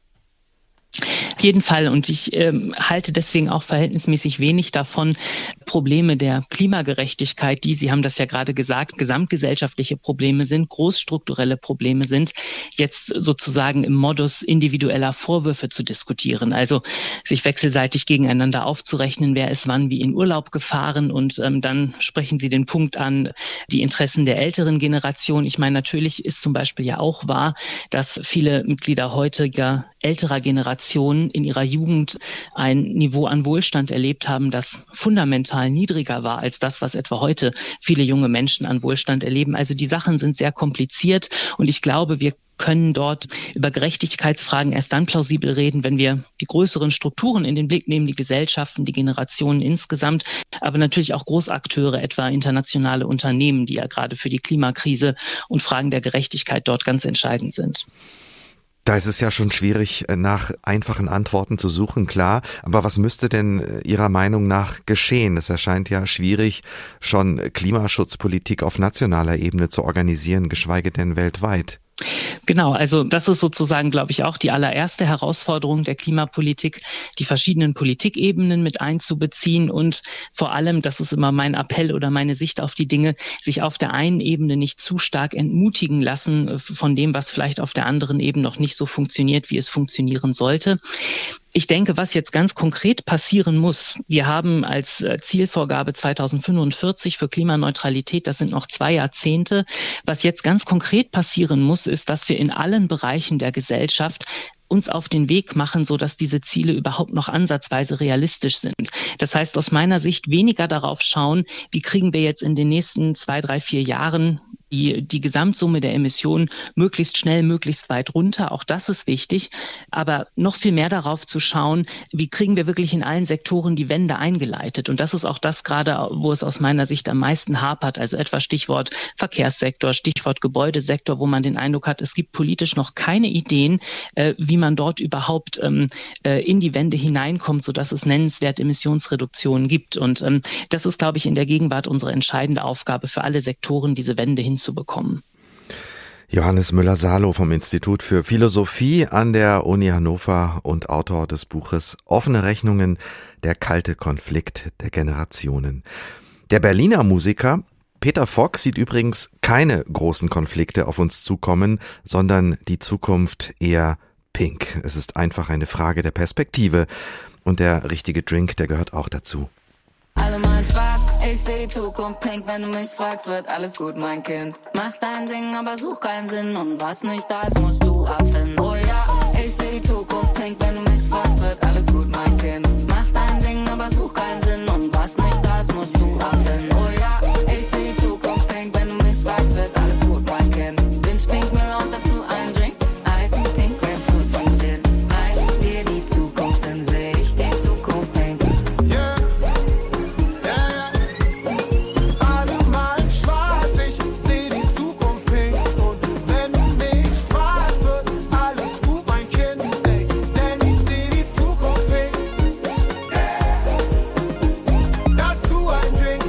Auf jeden Fall. Und ich ähm, halte deswegen auch verhältnismäßig wenig davon, Probleme der Klimagerechtigkeit, die, Sie haben das ja gerade gesagt, gesamtgesellschaftliche Probleme sind, großstrukturelle Probleme sind, jetzt sozusagen im Modus individueller Vorwürfe zu diskutieren. Also sich wechselseitig gegeneinander aufzurechnen, wer ist wann wie in Urlaub gefahren und ähm, dann sprechen Sie den Punkt an, die Interessen der älteren Generation. Ich meine, natürlich ist zum Beispiel ja auch wahr, dass viele Mitglieder heutiger älterer Generationen in ihrer Jugend ein Niveau an Wohlstand erlebt haben, das fundamental niedriger war als das, was etwa heute viele junge Menschen an Wohlstand erleben. Also die Sachen sind sehr kompliziert und ich glaube, wir können dort über Gerechtigkeitsfragen erst dann plausibel reden, wenn wir die größeren Strukturen in den Blick nehmen, die Gesellschaften, die Generationen insgesamt, aber natürlich auch Großakteure, etwa internationale Unternehmen, die ja gerade für die Klimakrise und Fragen der Gerechtigkeit dort ganz entscheidend sind. Da ist es ja schon schwierig, nach einfachen Antworten zu suchen, klar. Aber was müsste denn Ihrer Meinung nach geschehen? Es erscheint ja schwierig, schon Klimaschutzpolitik auf nationaler Ebene zu organisieren, geschweige denn weltweit. Genau, also das ist sozusagen, glaube ich, auch die allererste Herausforderung der Klimapolitik, die verschiedenen Politikebenen mit einzubeziehen und vor allem, das ist immer mein Appell oder meine Sicht auf die Dinge, sich auf der einen Ebene nicht zu stark entmutigen lassen von dem, was vielleicht auf der anderen Ebene noch nicht so funktioniert, wie es funktionieren sollte. Ich denke, was jetzt ganz konkret passieren muss, wir haben als Zielvorgabe zweitausendfünfundvierzig für Klimaneutralität, das sind noch zwei Jahrzehnte. Was jetzt ganz konkret passieren muss, ist, dass wir in allen Bereichen der Gesellschaft uns auf den Weg machen, so dass diese Ziele überhaupt noch ansatzweise realistisch sind. Das heißt, aus meiner Sicht weniger darauf schauen, wie kriegen wir jetzt in den nächsten zwei, drei, vier Jahren die, die Gesamtsumme der Emissionen möglichst schnell, möglichst weit runter. Auch das ist wichtig. Aber noch viel mehr darauf zu schauen, wie kriegen wir wirklich in allen Sektoren die Wende eingeleitet. Und das ist auch das gerade, wo es aus meiner Sicht am meisten hapert. Also etwa Stichwort Verkehrssektor, Stichwort Gebäudesektor, wo man den Eindruck hat, es gibt politisch noch keine Ideen, äh, wie man dort überhaupt ähm, äh, in die Wende hineinkommt, sodass es nennenswert Emissionsreduktionen gibt. Und ähm, das ist, glaube ich, in der Gegenwart unsere entscheidende Aufgabe für alle Sektoren, diese Wende hinzubekommen. Johannes Müller-Salow vom Institut für Philosophie an der Uni Hannover und Autor des Buches Offene Rechnungen, der kalte Konflikt der Generationen. Der Berliner Musiker Peter Fox sieht übrigens keine großen Konflikte auf uns zukommen, sondern die Zukunft eher pink. Es ist einfach eine Frage der Perspektive. Und der richtige Drink, der gehört auch dazu. Alle mal schwarz, ich seh die Zukunft pink. Wenn du mich fragst, wird alles gut, mein Kind. Mach dein Ding, aber such keinen Sinn. Und was nicht da ist, musst du abfinden. Oh ja, ich seh die Zukunft pink. Wenn du mich fragst, wird alles gut, mein Kind. Mach dein Ding, aber such keinen Sinn. Und was nicht da ist, musst du abfinden. Oh ja, ich seh die Zukunft pink. Wenn du mich fragst, wird alles gut, mein Kind. Wünsch pink mir auch dazu einen Drink. Eis und Pink, Grapefruit und Gin. Weil wir die Zukunft sind, seh ich die Zukunft pink. Yeah. Yeah, yeah. Alle malen schwarz, ich seh die Zukunft pink. Und wenn du mich fragst, wird alles gut, mein Kind. Ey, denn ich seh die Zukunft pink. Yeah. Dazu ein Drink.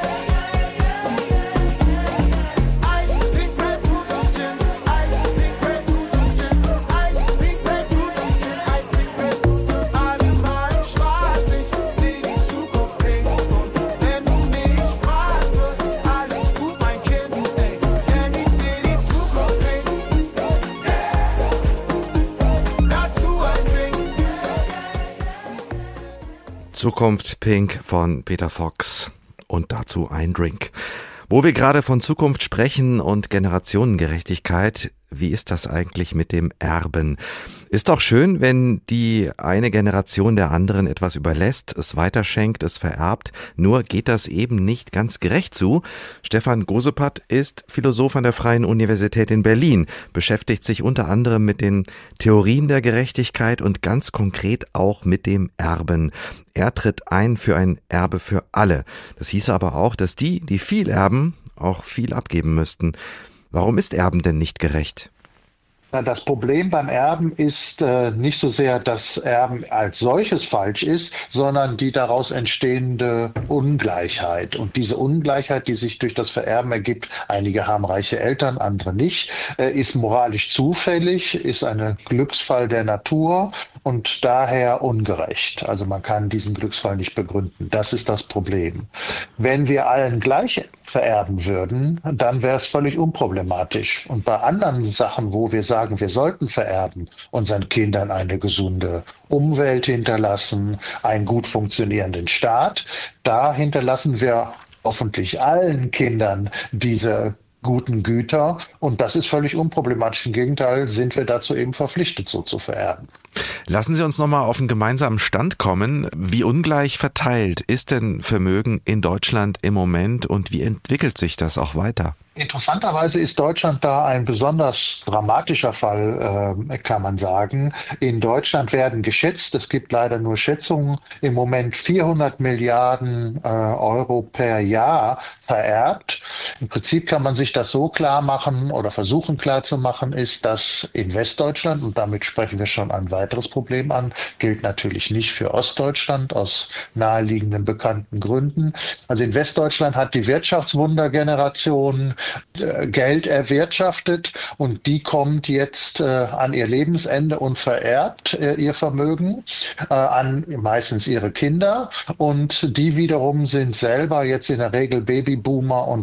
Eis, Pink, Grapefruit und Gin. Eis, Pink, Grapefruit und Gin. Eis, Pink, Grapefruit und Gin. Eis, Pink, Grapefruit. Alle malen schwarz, ich seh die Zukunft pink. Und wenn du mich fragst, wird alles gut, mein Kind. Ey, denn ich seh die Zukunft pink. Yeah. Dazu ein Drink. Zukunft Pink von Peter Fox und dazu ein Drink. Wo wir gerade von Zukunft sprechen und Generationengerechtigkeit, wie ist das eigentlich mit dem Erben? Ist doch schön, wenn die eine Generation der anderen etwas überlässt, es weiterschenkt, es vererbt. Nur geht das eben nicht ganz gerecht zu. Stefan Gosepat ist Philosoph an der Freien Universität in Berlin, beschäftigt sich unter anderem mit den Theorien der Gerechtigkeit und ganz konkret auch mit dem Erben. Er tritt ein für ein Erbe für alle. Das hieße aber auch, dass die, die viel erben, auch viel abgeben müssten. Warum ist Erben denn nicht gerecht? Das Problem beim Erben ist äh, nicht so sehr, dass Erben als solches falsch ist, sondern die daraus entstehende Ungleichheit. Und diese Ungleichheit, die sich durch das Vererben ergibt, einige haben reiche Eltern, andere nicht, äh, ist moralisch zufällig, ist ein Glücksfall der Natur und daher ungerecht. Also man kann diesen Glücksfall nicht begründen. Das ist das Problem. Wenn wir allen gleich vererben würden, dann wäre es völlig unproblematisch. Und bei anderen Sachen, wo wir sagen, wir sollten vererben, unseren Kindern eine gesunde Umwelt hinterlassen, einen gut funktionierenden Staat, da hinterlassen wir hoffentlich allen Kindern diese guten Güter. Und das ist völlig unproblematisch. Im Gegenteil sind wir dazu eben verpflichtet, so zu vererben. Lassen Sie uns nochmal auf einen gemeinsamen Stand kommen. Wie ungleich verteilt ist denn Vermögen in Deutschland im Moment und wie entwickelt sich das auch weiter? Interessanterweise ist Deutschland da ein besonders dramatischer Fall, äh, kann man sagen. In Deutschland werden geschätzt, es gibt leider nur Schätzungen, im Moment vierhundert Milliarden äh, Euro per Jahr vererbt. Im Prinzip kann man sich das so klar machen oder versuchen klar zu machen, ist, dass in Westdeutschland, und damit sprechen wir schon ein weiteres Problem an, gilt natürlich nicht für Ostdeutschland aus naheliegenden bekannten Gründen. Also in Westdeutschland hat die Wirtschaftswundergeneration Geld erwirtschaftet und die kommt jetzt äh, an ihr Lebensende und vererbt äh, ihr Vermögen äh, an meistens ihre Kinder und die wiederum sind selber jetzt in der Regel Babyboomer und damit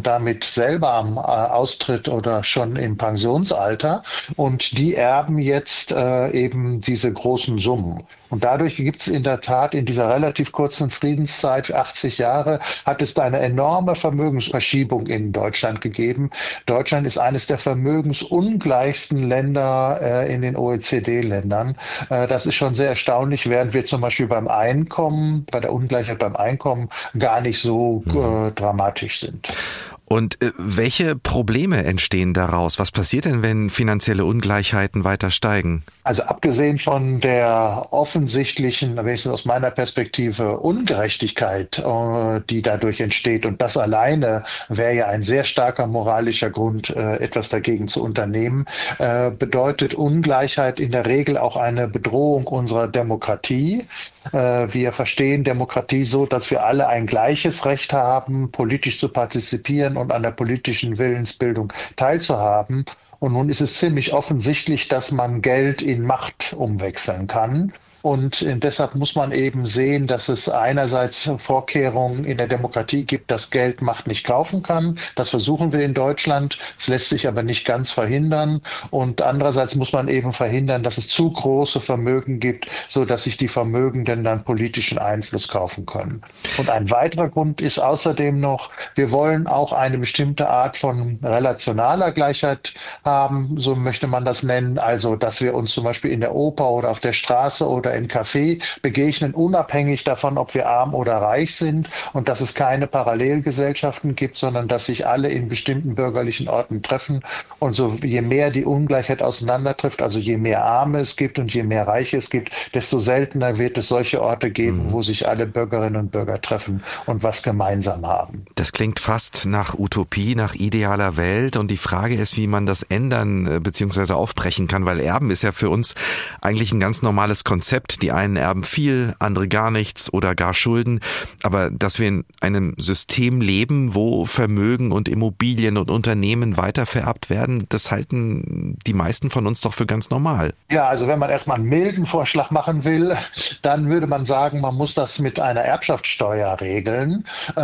oft selber am äh, Austritt oder schon im Pensionsalter und die erben jetzt äh, eben diese großen Summen. Und dadurch gibt es in der Tat in dieser relativ kurzen Friedenszeit, achtzig Jahre, hat es da eine enorme Vermögensverschiebung in Deutschland gegeben. Deutschland ist eines der vermögensungleichsten Länder äh, in den O E C D-Ländern. Äh, das ist schon sehr erstaunlich, während wir zum Beispiel beim Einkommen, bei der Ungleichheit beim Einkommen gar nicht so äh, dramatisch sind. Und äh, welche Probleme entstehen daraus? Was passiert denn, wenn finanzielle Ungleichheiten weiter steigen? Also abgesehen von der offensichtlichen, wenigstens aus meiner Perspektive, Ungerechtigkeit, äh, die dadurch entsteht, und das alleine wäre ja ein sehr starker moralischer Grund, äh, etwas dagegen zu unternehmen, äh, bedeutet Ungleichheit in der Regel auch eine Bedrohung unserer Demokratie. Äh, wir verstehen Demokratie so, dass wir alle ein gleiches Recht haben, politisch zu partizipieren und an der politischen Willensbildung teilzuhaben. Und nun ist es ziemlich offensichtlich, dass man Geld in Macht umwechseln kann. Und deshalb muss man eben sehen, dass es einerseits Vorkehrungen in der Demokratie gibt, dass Geld Macht nicht kaufen kann. Das versuchen wir in Deutschland. Es lässt sich aber nicht ganz verhindern. Und andererseits muss man eben verhindern, dass es zu große Vermögen gibt, so dass sich die Vermögenden dann politischen Einfluss kaufen können. Und ein weiterer Grund ist außerdem noch, wir wollen auch eine bestimmte Art von relationaler Gleichheit haben, so möchte man das nennen. Also, dass wir uns zum Beispiel in der Oper oder auf der Straße oder im Café begegnen, unabhängig davon, ob wir arm oder reich sind, und dass es keine Parallelgesellschaften gibt, sondern dass sich alle in bestimmten bürgerlichen Orten treffen. Und so je mehr die Ungleichheit auseinandertrifft, also je mehr Arme es gibt und je mehr Reiche es gibt, desto seltener wird es solche Orte geben, mhm. wo sich alle Bürgerinnen und Bürger treffen und was gemeinsam haben. Das klingt fast nach Utopie, nach idealer Welt, und die Frage ist, wie man das ändern bzw. aufbrechen kann, weil Erben ist ja für uns eigentlich ein ganz normales Konzept. Die einen erben viel, andere gar nichts oder gar Schulden. Aber dass wir in einem System leben, wo Vermögen und Immobilien und Unternehmen weitervererbt werden, das halten die meisten von uns doch für ganz normal. Ja, also wenn man erstmal einen milden Vorschlag machen will, dann würde man sagen, man muss das mit einer Erbschaftssteuer regeln.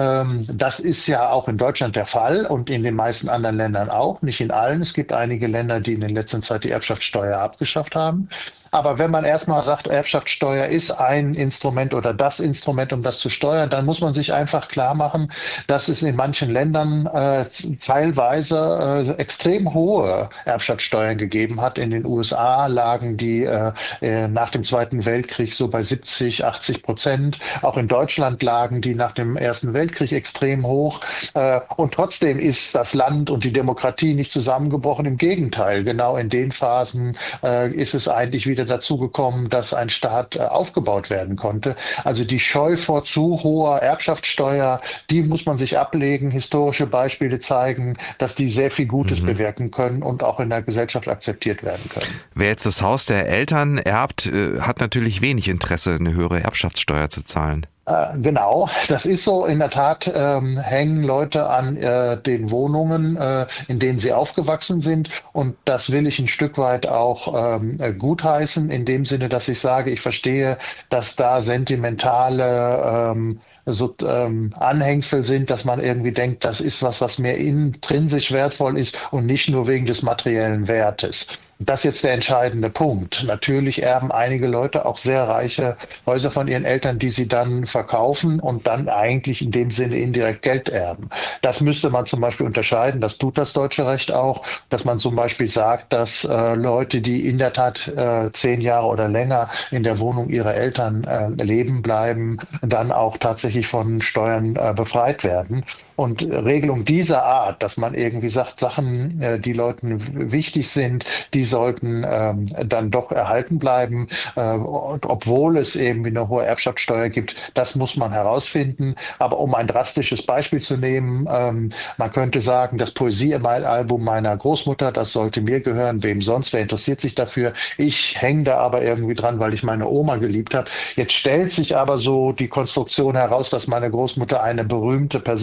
Das ist ja auch in Deutschland der Fall und in den meisten anderen Ländern auch. Nicht in allen. Es gibt einige Länder, die in der letzten Zeit die Erbschaftssteuer abgeschafft haben. Aber wenn man erstmal sagt, Erbschaftssteuer ist ein Instrument oder das Instrument, um das zu steuern, dann muss man sich einfach klar machen, dass es in manchen Ländern äh, teilweise äh, extrem hohe Erbschaftssteuern gegeben hat. In den U S A lagen die äh, nach dem Zweiten Weltkrieg so bei siebzig, achtzig Prozent. Auch in Deutschland lagen die nach dem Ersten Weltkrieg extrem hoch. Äh, und trotzdem ist das Land und die Demokratie nicht zusammengebrochen. Im Gegenteil, genau in den Phasen äh, ist es eigentlich wieder dazu gekommen, dass ein Staat äh, aufgebaut werden konnte. Also die Scheu vor zu hoher Erbschaftssteuer, die muss man sich ablegen. Historische Beispiele zeigen, dass die sehr viel Gutes mhm. bewirken können und auch in der Gesellschaft akzeptiert werden können. Wer jetzt das Haus der Eltern erbt, äh, hat natürlich wenig Interesse, eine höhere Erbschaftssteuer zu zahlen. Äh, genau, das ist so. In der Tat ähm, hängen Leute an äh, den Wohnungen, äh, in denen sie aufgewachsen sind. Und das will ich ein Stück weit auch ähm, gutheißen, in dem Sinne, dass ich sage, ich verstehe, dass da sentimentale ähm, so ähm, Anhängsel sind, dass man irgendwie denkt, das ist was, was mir intrinsisch wertvoll ist und nicht nur wegen des materiellen Wertes. Das ist jetzt der entscheidende Punkt. Natürlich erben einige Leute auch sehr reiche Häuser von ihren Eltern, die sie dann verkaufen und dann eigentlich in dem Sinne indirekt Geld erben. Das müsste man zum Beispiel unterscheiden, das tut das deutsche Recht auch, dass man zum Beispiel sagt, dass äh, Leute, die in der Tat äh, zehn Jahre oder länger in der Wohnung ihrer Eltern äh, leben bleiben, dann auch tatsächlich von Steuern äh, befreit werden. Und Regelung dieser Art, dass man irgendwie sagt, Sachen, äh, die Leuten wichtig sind, die sollten ähm, dann doch erhalten bleiben, äh, und obwohl es eben eine hohe Erbschaftssteuer gibt, das muss man herausfinden. Aber um ein drastisches Beispiel zu nehmen, ähm, man könnte sagen, das Poesiealbum meiner Großmutter, das sollte mir gehören, wem sonst, wer interessiert sich dafür? Ich hänge da aber irgendwie dran, weil ich meine Oma geliebt habe. Jetzt stellt sich aber so die Konstruktion heraus, dass meine Großmutter eine berühmte Person war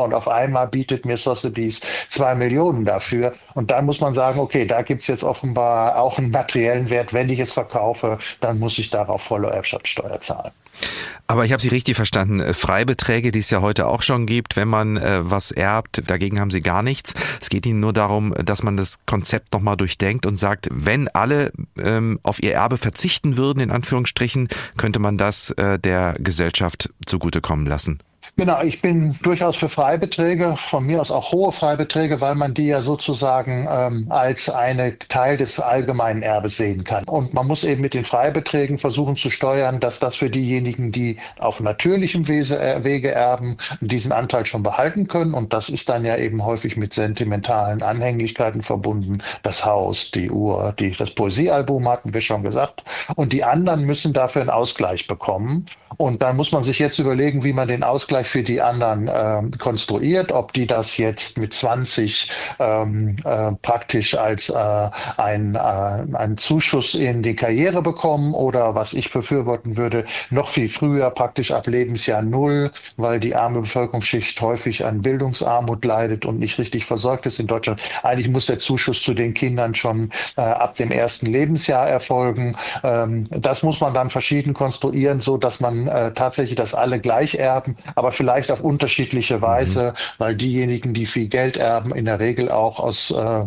und auf einmal bietet mir Sotheby's zwei Millionen dafür. Und dann muss man sagen, okay, da gibt's jetzt offenbar auch einen materiellen Wert. Wenn ich es verkaufe, dann muss ich darauf volle Erbschaftssteuer zahlen. Aber ich habe Sie richtig verstanden. Freibeträge, die es ja heute auch schon gibt, wenn man äh, was erbt, dagegen haben Sie gar nichts. Es geht Ihnen nur darum, dass man das Konzept nochmal durchdenkt und sagt, wenn alle ähm, auf ihr Erbe verzichten würden, in Anführungsstrichen, könnte man das äh, der Gesellschaft zugutekommen lassen. Genau, ich bin durchaus für Freibeträge, von mir aus auch hohe Freibeträge, weil man die ja sozusagen ähm, als einen Teil des allgemeinen Erbes sehen kann. Und man muss eben mit den Freibeträgen versuchen zu steuern, dass das für diejenigen, die auf natürlichem Wese, äh, Wege erben, diesen Anteil schon behalten können. Und das ist dann ja eben häufig mit sentimentalen Anhänglichkeiten verbunden. Das Haus, die Uhr, die, das Poesiealbum hatten wir schon gesagt. Und die anderen müssen dafür einen Ausgleich bekommen. Und dann muss man sich jetzt überlegen, wie man den Ausgleich für die anderen äh, konstruiert, ob die das jetzt mit zwanzig ähm, äh, praktisch als äh, ein, äh, einen Zuschuss in die Karriere bekommen oder, was ich befürworten würde, noch viel früher, praktisch ab Lebensjahr null, weil die arme Bevölkerungsschicht häufig an Bildungsarmut leidet und nicht richtig versorgt ist in Deutschland. Eigentlich muss der Zuschuss zu den Kindern schon äh, ab dem ersten Lebensjahr erfolgen. Ähm, das muss man dann verschieden konstruieren, so dass man äh, tatsächlich das alle gleich erben, aber vielleicht auf unterschiedliche Weise, mhm. weil diejenigen, die viel Geld erben, in der Regel auch aus äh,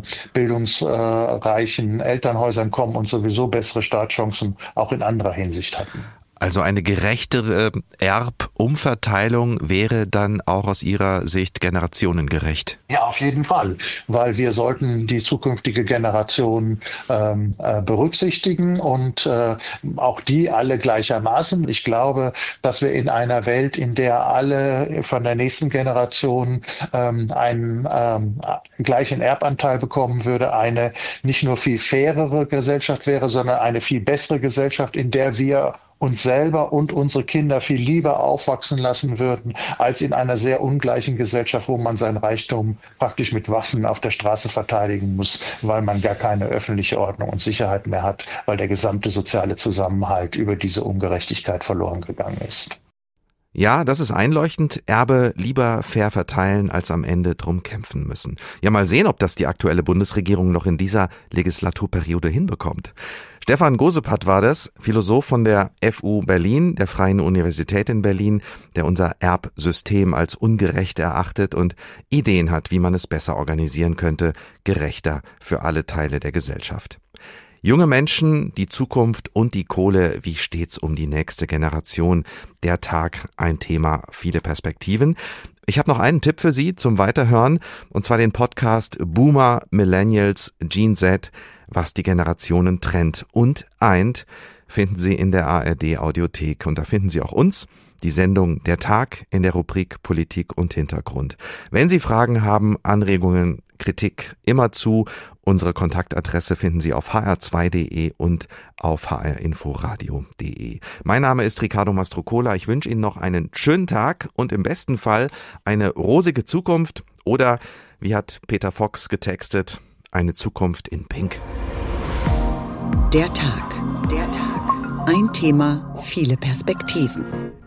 bildungsreichen äh, Elternhäusern kommen und sowieso bessere Startchancen auch in anderer Hinsicht hatten. Also eine gerechtere Erbumverteilung wäre dann auch aus Ihrer Sicht generationengerecht? Ja, auf jeden Fall, weil wir sollten die zukünftige Generation ähm, äh, berücksichtigen und äh, auch die alle gleichermaßen. Ich glaube, dass wir in einer Welt, in der alle von der nächsten Generation ähm, einen ähm, gleichen Erbanteil bekommen würde, eine nicht nur viel fairere Gesellschaft wäre, sondern eine viel bessere Gesellschaft, in der wir uns selber und unsere Kinder viel lieber aufwachsen lassen würden, als in einer sehr ungleichen Gesellschaft, wo man sein Reichtum praktisch mit Waffen auf der Straße verteidigen muss, weil man gar keine öffentliche Ordnung und Sicherheit mehr hat, weil der gesamte soziale Zusammenhalt über diese Ungerechtigkeit verloren gegangen ist. Ja, das ist einleuchtend. Erbe lieber fair verteilen, als am Ende drum kämpfen müssen. Ja, mal sehen, ob das die aktuelle Bundesregierung noch in dieser Legislaturperiode hinbekommt. Stefan Gosepat war das, Philosoph von der F U Berlin, der Freien Universität in Berlin, der unser Erbsystem als ungerecht erachtet und Ideen hat, wie man es besser organisieren könnte, gerechter für alle Teile der Gesellschaft. Junge Menschen, die Zukunft und die Kohle, wie steht's um die nächste Generation? Der Tag, ein Thema, viele Perspektiven. Ich habe noch einen Tipp für Sie zum Weiterhören, und zwar den Podcast Boomer, Millennials, Gen Z, was die Generationen trennt und eint, finden Sie in der A R D Audiothek. Und da finden Sie auch uns, die Sendung Der Tag in der Rubrik Politik und Hintergrund. Wenn Sie Fragen haben, Anregungen, Kritik, immer zu. Unsere Kontaktadresse finden Sie auf h r zwei punkt d e und auf h r inforadio punkt d e. Mein Name ist Ricardo Mastrocola. Ich wünsche Ihnen noch einen schönen Tag und im besten Fall eine rosige Zukunft oder, wie hat Peter Fox getextet, eine Zukunft in Pink. Der Tag. Der Tag. Ein Thema, viele Perspektiven.